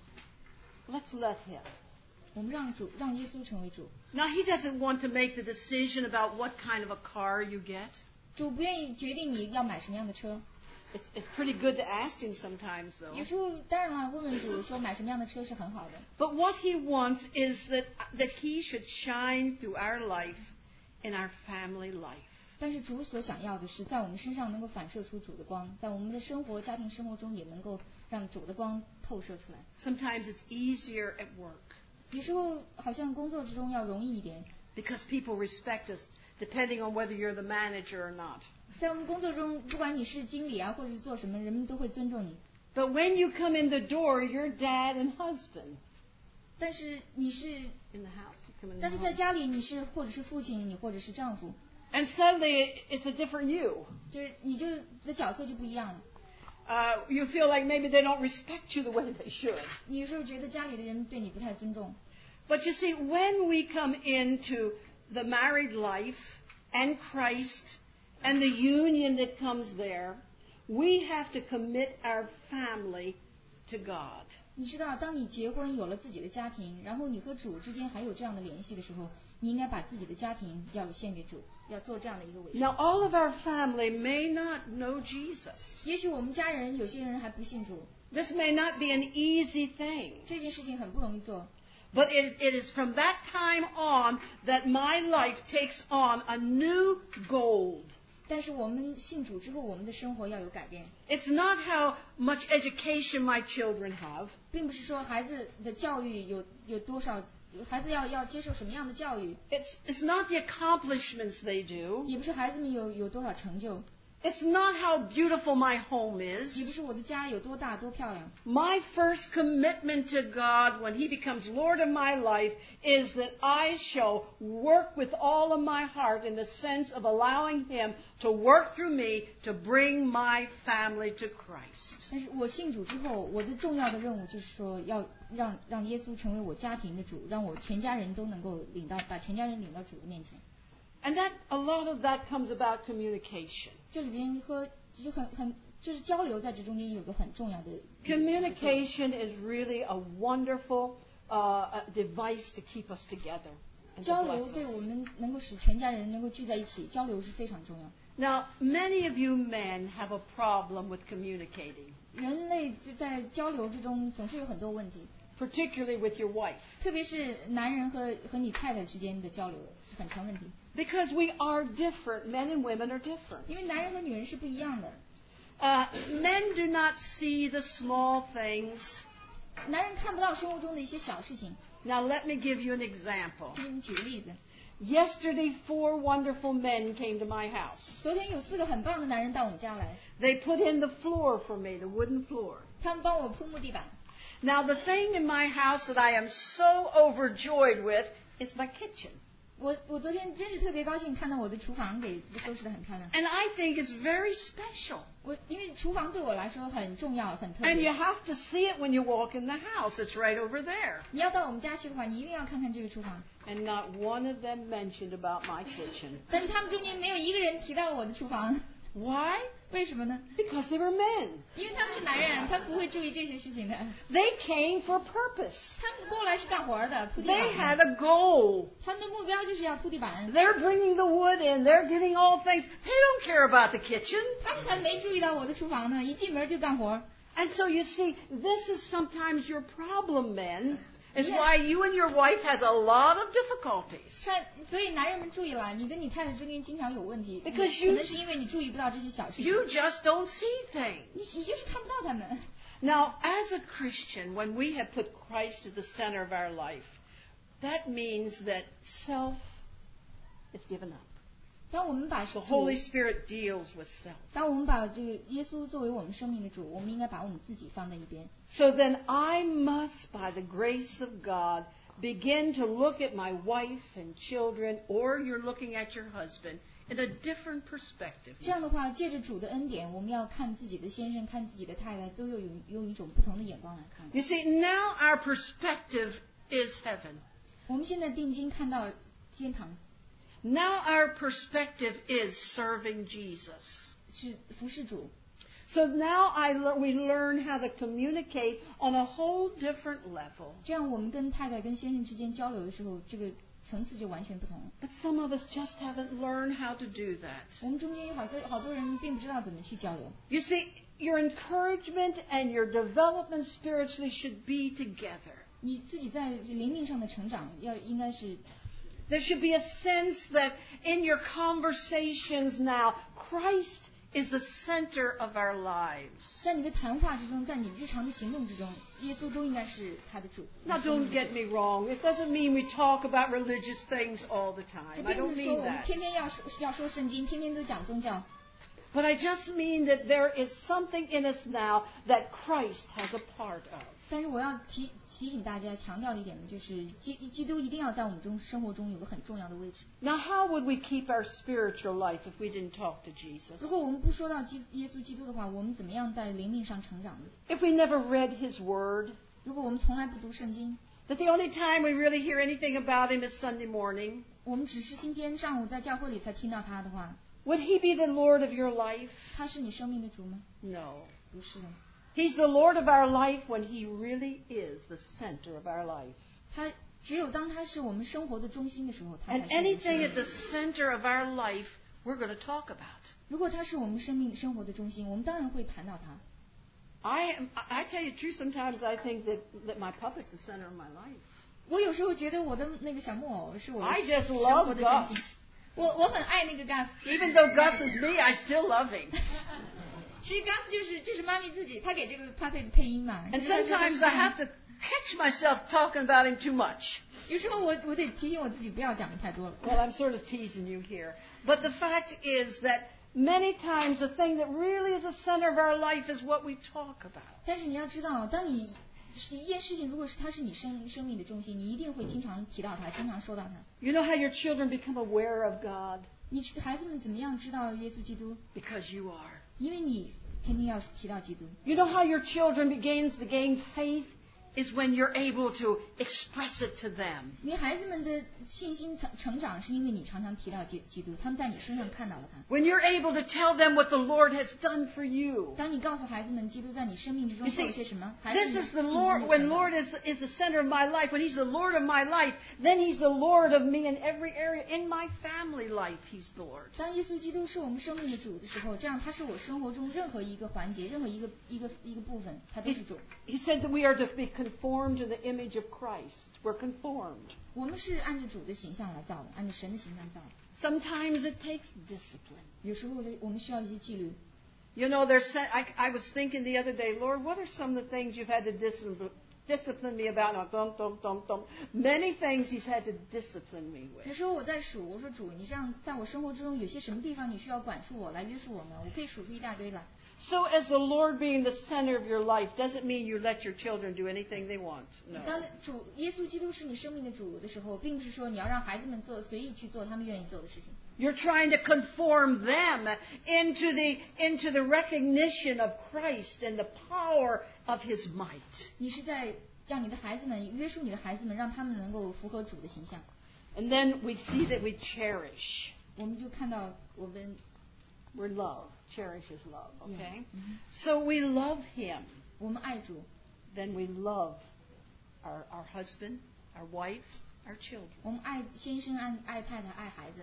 Let's let Him. 我们让主，让耶稣成为主。 Now He doesn't want to make the decision about what kind of a car you get. 主不愿意决定你要买什么样的车。 It's it's pretty good to ask Him sometimes, though. 有时候当然了，问问主说买什么样的车是很好的。 But what He wants is that that He should shine through our life, in our family life. 但是主所想要的是，在我们身上能够反射出主的光，在我们的生活、家庭生活中也能够让主的光透射出来。 Sometimes it's easier at work 有时候好像工作之中要容易一点， because people respect us, depending on whether you're the manager or not. 在我们工作中，不管你是经理啊，或者是做什么，人们都会尊重你。 But when you come in the door, you're dad and husband 但是你是， in the house. You come in 但 the 是在 home. 家里你是或者是父亲，你或者是丈夫， And suddenly it's a different you. 就是你就的角色就不一样了。 Uh, you feel like maybe they don't respect you the way they should. 你有时候觉得家里的人对你不太尊重。 But you see, when we come into the married life and Christ and the union that comes there, we have to commit our family to God. 你知道，当你结婚有了自己的家庭，然后你和主之间还有这样的联系的时候，你应该把自己的家庭要献给主，要做这样的一个委身。 Now, all of our family may not know Jesus. 也许我们家人有些人还不信主， This may not be an easy thing. 这件事情很不容易做。 But it, it is from that time on that my life takes on a new gold. 但是我们信主之后，我们的生活要有改变， It's not how much education my children have. 并不是说孩子的教育有有多少，孩子要要接受什么样的教育， It's, it's not the accomplishments they do. 也不是孩子们有有多少成就， It's not how beautiful my home 也不 is. 是我的家有多大多漂亮。 My first commitment to God when He becomes Lord of my life is that I shall work with all of my heart in the sense of allowing Him to work through me to bring my family to Christ. 但是我信主之后，我的重要的任务就是说，要让让耶稣成为我家庭的主，让我全家人都能够领到，把全家人领到主的面前。 And that a lot of that comes about communication. 这里边和就很很就是交流在这中间有个很重要的 Communication is really a wonderful uh, uh, device to keep us together and to 交 bless 流对 us. 我们能够使全家人能够聚在一起，交流是非常重要。 Now, many of you men have a problem with communicating, 人类在交流之中总是有很多问题， particularly with your wife, 特别是男人和和你太太之间的交流是很成问题， because we are different. Men and women are different. 因为男人和女人是不一样的。 Uh, men do not see the small things. 男人看不到生活中的一些小事情。 Now, let me give you an example. 给你们举个例子， Yesterday, four wonderful men came to my house. 昨天有四个很棒的男人到我们家来， They put in the floor for me, the wooden floor. 他们帮我铺木地板。 Now, the thing in my house that I am so overjoyed with is my kitchen. 我我昨天真是特别高兴，看到我的厨房给收拾得很漂亮。 And I think it's very special. 我因为厨房对我来说很重要，很特 And you 别。 have to see it when you walk in the house. It's right over there. 你要到我们家去的话，你一定要看看这个厨房。 And not one of them mentioned about my kitchen. 但是他们中间没有一个人提到我的厨房， Why? 为什么呢？ Because they were men. 因为他们是男人，他们不会注意这些事情的。 They came for a purpose. 他们过来是干活的，铺地 They 板 had 的。 a goal. 他们的目标就是要铺地板， They're bringing the wood in. They're getting all things. They don't care about the kitchen. 他们才没注意到我的厨房呢，一进门就干活。 And so you see, this is sometimes your problem, men. Is Yeah. why you and your wife has a lot of difficulties. 看，所以男人们注意了，你跟你太太中间经常有问题， Because 可 you- 能是因为你注意不到这些小事情， You just don't see things. 你你就是看不到他们。 Now, as a Christian, when we have put Christ at the center of our life, that means that self is given up. 当我们把 The 主， Holy Spirit deals with self. 当我们把这个耶稣作为我们生命的主，我们应该把我们自己放在一边。 So then I must, by the grace of God, begin to look at my wife and children, or you're looking at your husband, in a different perspective. 这样的话，借着主的恩典，我们要看自己的先生，看自己的太太，都有用一种不同的眼光来看。 You see, now our perspective is heaven. 我们现在定睛看到天堂， Now our perspective is serving Jesus. 是服侍主。 So now I le- we learn how to communicate on a whole different level. 这样我们跟太太、跟先生之间交流的时候，这个层次就完全不同了。 But some of us just haven't learned how to do that. 我们中间有好多好多人并不知道怎么去交流。 You see, your encouragement and your development spiritually should be together. 你自己在灵命上的成长，要应该是 There should be a sense that in your conversations now, Christ is the center of our lives. 在你的谈话之中，在你日常的行动之中，耶稣都应该是他的主。 Now, don't get me wrong. It doesn't mean we talk about religious things all the 这 time. I 并不 don't 是说 mean 我们 that. 天天要说要说圣经，天天都讲宗教。 But I just mean that there is something in us now that Christ has a part of. 但是我要提提醒大家，强调的一点呢，就是基基督一定要在我们中生活中有个很重要的位置。 Now, how would we keep our spiritual life if we didn't talk to Jesus? 如果我们不说到基耶稣基督的话，我们怎么样在灵命上成长呢？ If we never read His Word? 如果我们从来不读圣经， That the only time we really hear anything about Him is Sunday morning? 我们只是今天上午在教会里才听到他的话， Would He be the Lord of your life? 他是你生命的主吗？ No. 不是的， He's the Lord of our life when He really is the center of our life. 他只有当他是我们生活的中心的时候，他才 And 是我们生 anything 命 at the center of our life, we're going to talk about. 如果他是我们生命生活的中心，我们当然会谈到他。 I am, I tell you the truth, sometimes I think that, that my puppet's the center of my life. 我有时候觉得我的那个小木偶是我的 I just 生 love 活的中心 Gus.。 我我很爱那个 Gus， Even though Gus is me, I still love him. 其实 Gus 就是就是妈咪自己，她给这个 puppet 的配音嘛。 And 就是她说她 sometimes 是 I have to catch myself talking about him too much. 有时候我我得提醒我自己不要讲的太多了。 Well, I'm sort of teasing you here. But the fact is that many times the thing that really is the center of our life is what we talk about. 但是你要知道，当你一件事情如果是它是你生生命的中心，你一定会经常提到它，经常说到它。 You know how your children become aware of God? 你孩子们怎么样知道耶稣基督？ Because you are. 因为你天天要提到基督。 You know how your children begins to gain faith is when you're able to express it to them. 你孩子们的信心成成长，是因为你常常提到基基督，他们在你身上看到了他。 When you're able to tell them what the Lord has done for you. 当你告诉孩子们基督在你生命之中 You 做 see, 了些什么，孩子们 this 的 is 信 the 心 Lord. 就 When 成长。 Lord is the, is the center of my life, when He's the Lord of my life, then He's the Lord of me in every area. In my family life, He's the Lord. 当耶稣基督是我们生命的主的时候，这样他是我生活中任何一个环节、任何一个一个一个部分，他都 He, 是主。 he said that we are to be conformed to the image of Christ. We're conformed. 我们是按照主的形象来造的，按照神的形象造的。 Sometimes it takes discipline. 有时候我们需要一些纪律。 You know, there's. I, I was thinking the other day, Lord, what are some of the things you've had to discipline, discipline me about? Now, dum, dum, dum, dum. Many things He's had to discipline me 有 with. 时候我在数，我说主，你这样在我生活之中有些什么地方你需要管束我，来约束我呢？我可以数出一大堆来。 So, as the Lord being the center of your life doesn't mean you let your children do anything they want. No. 当主耶稣基督是你生命的主的时候，并不是说你要让孩子们做随意去做他们愿意做的事情。 You're trying to conform them into the into the recognition of Christ and the power of His might. 你是在让你的孩子们约束你的孩子们，让他们能够符合主的形象。 And then we see that we cherish. 我们就看到我们 We're love. Cherish is love, okay? Yeah. Mhm. So we love Him. 我们爱主， Then we love our, our husband, our wife, our children. 我们爱先生、爱爱太太、爱孩子。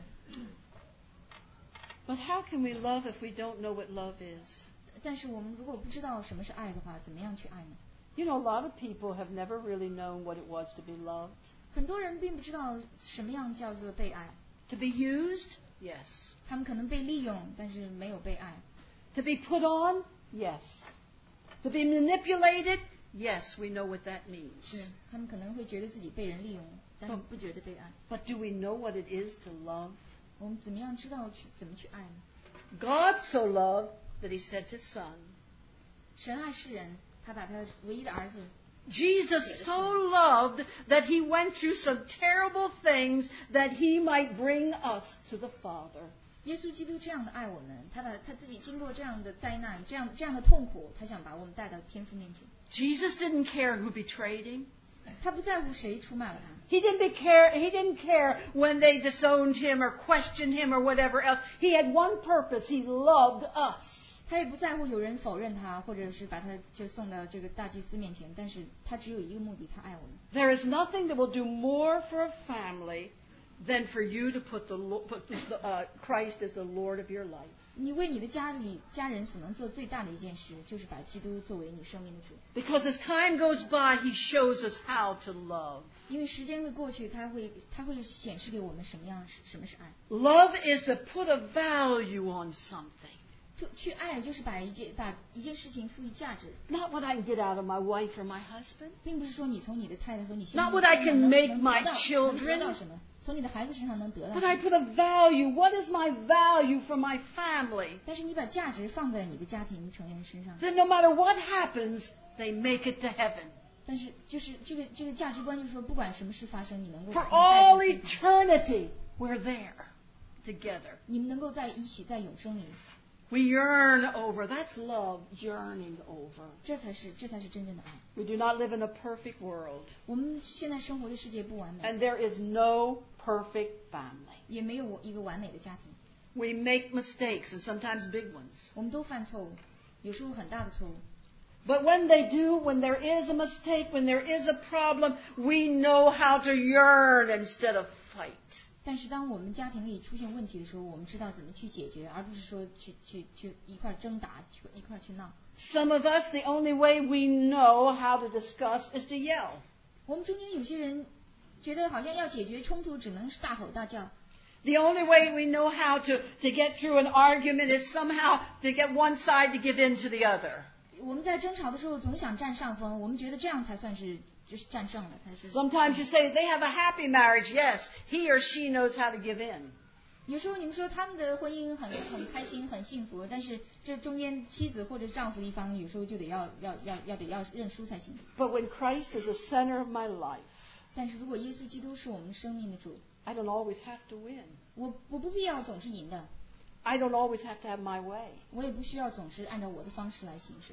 But how can we love if we don't know what love is? 但是我们如果不知道什么是爱的话，怎么样去爱呢？ You know, a lot of people have never really known what it was to be loved. 很多人并不知道什么样叫做被爱， To be used? Yes. 他们可能被利用，但是没有被爱。 To be put on? Yes. To be manipulated? Yes, we know what that means. 是，他们可能会觉得自己被人利用，但是不觉得被爱。 But do we know what it is to love? 我们怎么样知道去怎么去爱呢？ God so loved that He sent His Son. 神爱世人，他把他唯一的儿子。 Jesus so loved that He went through some terrible things that He might bring us to the Father. 耶稣基督这样的爱我们，他把他自己经过这样的灾难，这样这样的痛苦，他想把我们带到天父面前。 Jesus didn't care who betrayed Him. 他不在乎谁出卖了他， He didn't be care. He didn't care when they disowned Him or questioned Him or whatever else. He had one purpose. He loved us. 他也不在乎有人否认他，或者是把他就送到这个大祭司面前。但是他只有一个目的，他爱我们。 There is nothing that will do more for a family than for you to put the put the, uh, Christ as the Lord of your life. 你为你的家里家人所能做最大的一件事，就是把基督作为你生命的主。 Because as time goes by, He shows us how to love. 因为时间会过去，他会他会显示给我们什么样什么是爱。 Love is to put a value on something. 就去爱，就是把一件把一件事情赋予价值， Not what I can get out of my wife or my husband. 并不是说你从你的太太和你先生 Not what I 身 can 上能 make 能 my 得到 children. 能得到什么，从你的孩子身上能得到 But 什 I 么。 put a value. What is my value for my family? 但是你把价值放在你的家庭成员身上， Then no matter what happens, they make it to heaven. 但是就是这个这个价值观，就是说不管什么事发生，你能够 For 把他 all 们带进天堂 eternity, we're there together. 你们能够在一起，在永生里， We yearn over. That's love, yearning over. 这才是这才是真正的爱。 We do not live in a perfect world. 我们现在生活的世界不完美， And there is no perfect family. 也没有一个完美的家庭， We make mistakes, and sometimes big ones. 我们都犯错误，有时候很大的错误。 But when they do, when there is a mistake, when there is a problem, we know how to yearn instead of fight. 但是当我们家庭里出现问题的时候，我们知道怎么去解决，而不是说去去去一块儿争打，去一块儿去闹。 Some of us, the only way we know how to discuss is to yell. 我们中间有些人觉得好像要解决冲突，只能是大吼大叫。 The only way we know how to, to get through an argument is somehow to get one side to give in to the other. 我们在争吵的时候总想占上风，我们觉得这样才算是就是战胜了，才是。 Sometimes you say they have a happy marriage. Yes, he or she knows how to give in. 有时候你们说他们的婚姻很很开心很幸福，但是这中间妻子或者丈夫一方有时候就得要要要要得要认输才行。 But when Christ is the center of my life, 但是如果耶稣基督是我们生命的主， I don't always have to win. 我我不必要总是赢的， I don't always have to have my way. 我也不需要总是按照我的方式来行事。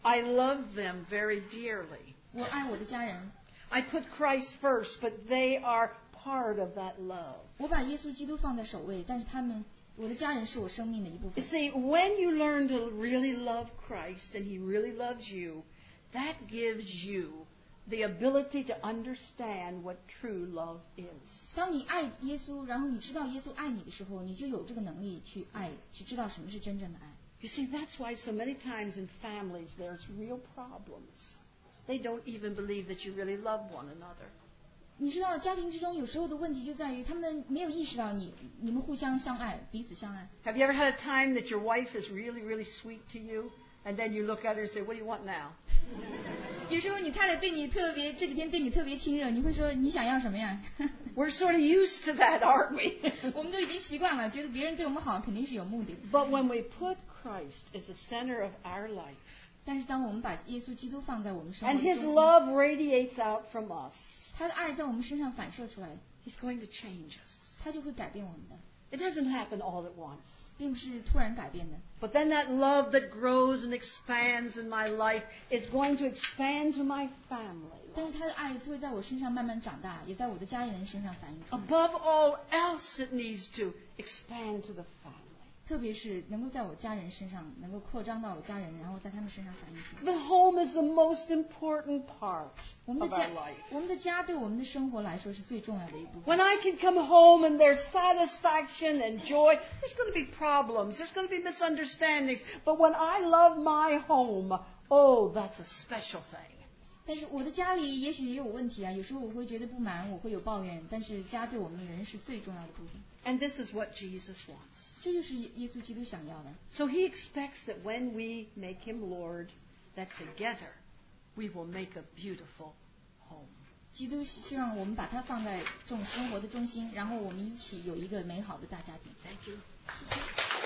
I love them very dearly. 我爱我的家人， I put Christ first, but they are part of that love. 我把耶稣基督放在首位，但是他们，我的家人是我生命的一部 You 分。 see, when you learn to really love Christ and He really loves you, that gives you the ability to understand what true love is. 当你爱耶稣，然后你知道耶稣爱你的时候，你就有这个能力去爱，去知道什么是真正的爱。 You see, that's why so many times in families there's real problems. They don't even believe that you really love one another. 你知道家庭之中有时候的问题就在于他们没有意识到你你们互相相爱，彼此相爱。 Have you ever had a time that your wife is really, really sweet to you, and then you look at her and say, "What do you want now?" 有时候你太太对你特别，这几天对你特别亲热，你会说你想要什么呀？ We're sort of used to that, aren't we? 我们都已经习惯了，觉得别人对我们好肯定是有目的的。 But when we put Christ as the center of our life, 但是当我们把耶稣基督放在我们生活 and 的 His 中心， love radiates out from us, 他的爱在我们身上反射出来， He's going to change us. 他就会改变我们的， It doesn't happen all at once. 并不是突然改变的。 But then that love that grows and expands in my life is going to expand to my family. 但是他的爱就会在我身上慢慢长大，也在我的家人身上反映出来。 Above all else, it needs to expand to the family. 特别是能够在我家人身上，能够扩张到我家人，然后在他们身上反映出来。 The home is the most important part 我们 of 的 our 家 life. 我们的家对我们的生活来说是最重要的一部分。 When I can come home and there's satisfaction and joy, there's going to be problems, there's going to be misunderstandings. But when I love my home, oh, that's a special thing. 但是我的家里也许也有问题啊，有时候我会觉得不满，我会有抱怨，但是家对我们人是最重要的部分。 And this is what Jesus wants. 这就是耶稣基督想要的。 So he expects that when we make him Lord, that together we will make a beautiful home. 基督希望我们把它放在这种生活的中心，然后我们一起有一个美好的大家庭。 Thank you. 谢谢。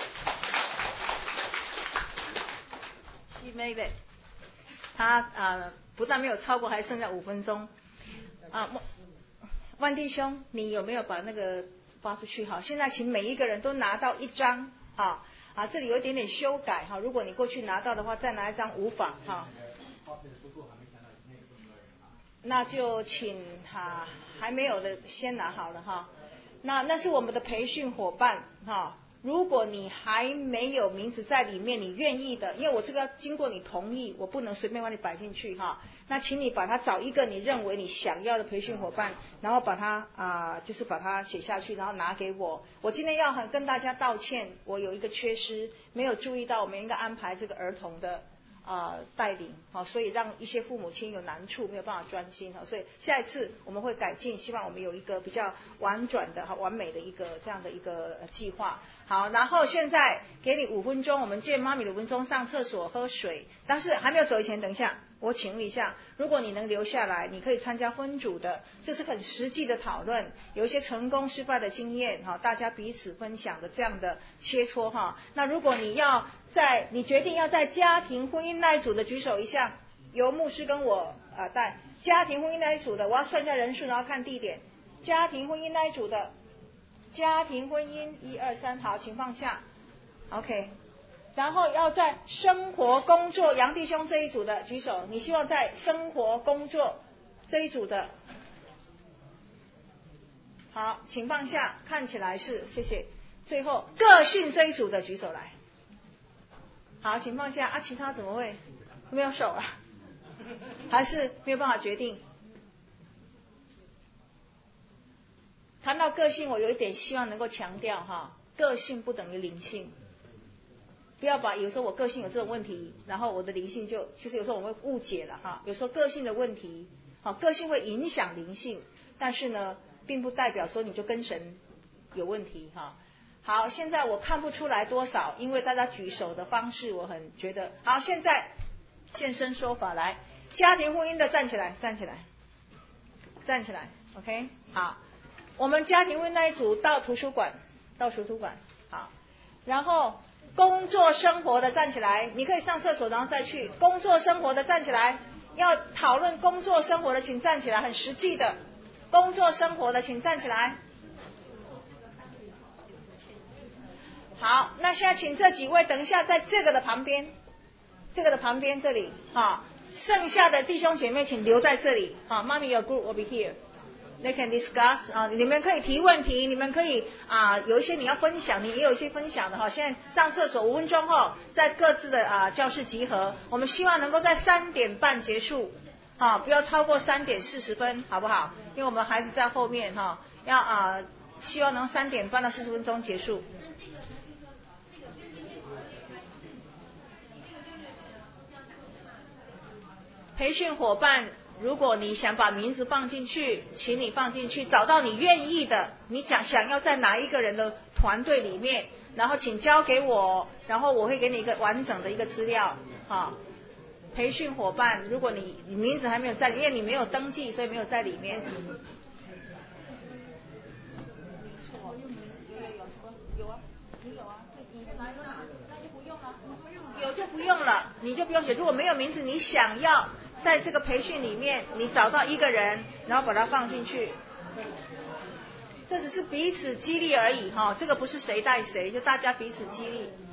She made it。他啊，不但没有超过，还剩下五分钟。啊，万万弟兄，你有没有把那个发出去？哈，现在请每一个人都拿到一张。啊啊，这里有一点点修改哈，如果你过去拿到的话，再拿一张无妨哈。那就请哈还没有的先拿好了哈。那那是我们的培训伙伴哈。如果你还没有名字在里面，你愿意的，因为我这个要经过你同意，我不能随便把你摆进去哈。那请你把它找一个你认为你想要的培训伙伴，然后把它啊、呃，就是把它写下去，然后拿给我。我今天要很跟大家道歉，我有一个缺失，没有注意到我们应该安排这个儿童的啊、呃、带领，好，所以让一些父母亲有难处，没有办法专心哈。所以下一次我们会改进，希望我们有一个比较婉转的、哈完美的一个这样的一个计划。好，然后现在给你五分钟，我们借妈咪的五分钟上厕所喝水。但是还没有走以前，等一下我请问一下，如果你能留下来，你可以参加分组的，这是很实际的讨论，有一些成功失败的经验哈，大家彼此分享的这样的切磋哈。那如果你要在你决定要在家庭婚姻那一组的举手一下，由牧师跟我啊带家庭婚姻那一组的，我要算一下人数，然后看地点。家庭婚姻那一组的。家庭婚姻一二三，好，请放下 ，OK。然后要在生活工作杨弟兄这一组的举手，你希望在生活工作这一组的，好，请放下，看起来是，谢谢。最后个性这一组的举手来，好，请放下啊，其他怎么会没有手啊？还是没有办法决定？谈到个性，我有一点希望能够强调哈，个性不等于灵性，不要把有时候我个性有这种问题，然后我的灵性就其实有时候我们会误解了哈。有时候个性的问题，好，个性会影响灵性，但是呢，并不代表说你就跟神有问题哈。好，现在我看不出来多少，因为大家举手的方式，我很觉得好。现在现身说法来，家庭婚姻的站起来，站起来，站起来 ，OK， 好。我们家庭婚姻那一组到图书馆，到图书馆，好。然后工作生活的站起来，你可以上厕所然后再去。工作生活的站起来，要讨论工作生活的请站起来，很实际的。工作生活的请站起来。好，那现在请这几位等一下在这个的旁边， 这个的旁边这里啊，剩下的弟兄姐妹请留在这里啊。妈咪 your group will be here。They can discuss 啊，你们可以提问题，你们可以啊，有一些你要分享，你也有一些分享的哈。现在上厕所五分钟后，在各自的啊教室集合。我们希望能够在三点半结束，啊，不要超过三点四十分，好不好？因为我们孩子在后面哈，要啊，希望能三点半到四十分钟结束。培训伙伴，如果你想把名字放进去，请你放进去，找到你愿意的，你想想要在哪一个人的团队里面，然后请交给我，然后我会给你一个完整的一个资料啊。培训伙伴，如果你你名字还没有在，因为你没有登记，所以没有在里面。有啊，你有啊，你来了，那就不用了，有就不用了，你就不用写。如果没有名字，你想要在这个培训里面，你找到一个人，然后把它放进去，这只是彼此激励而已哈，这个不是谁带谁，就大家彼此激励。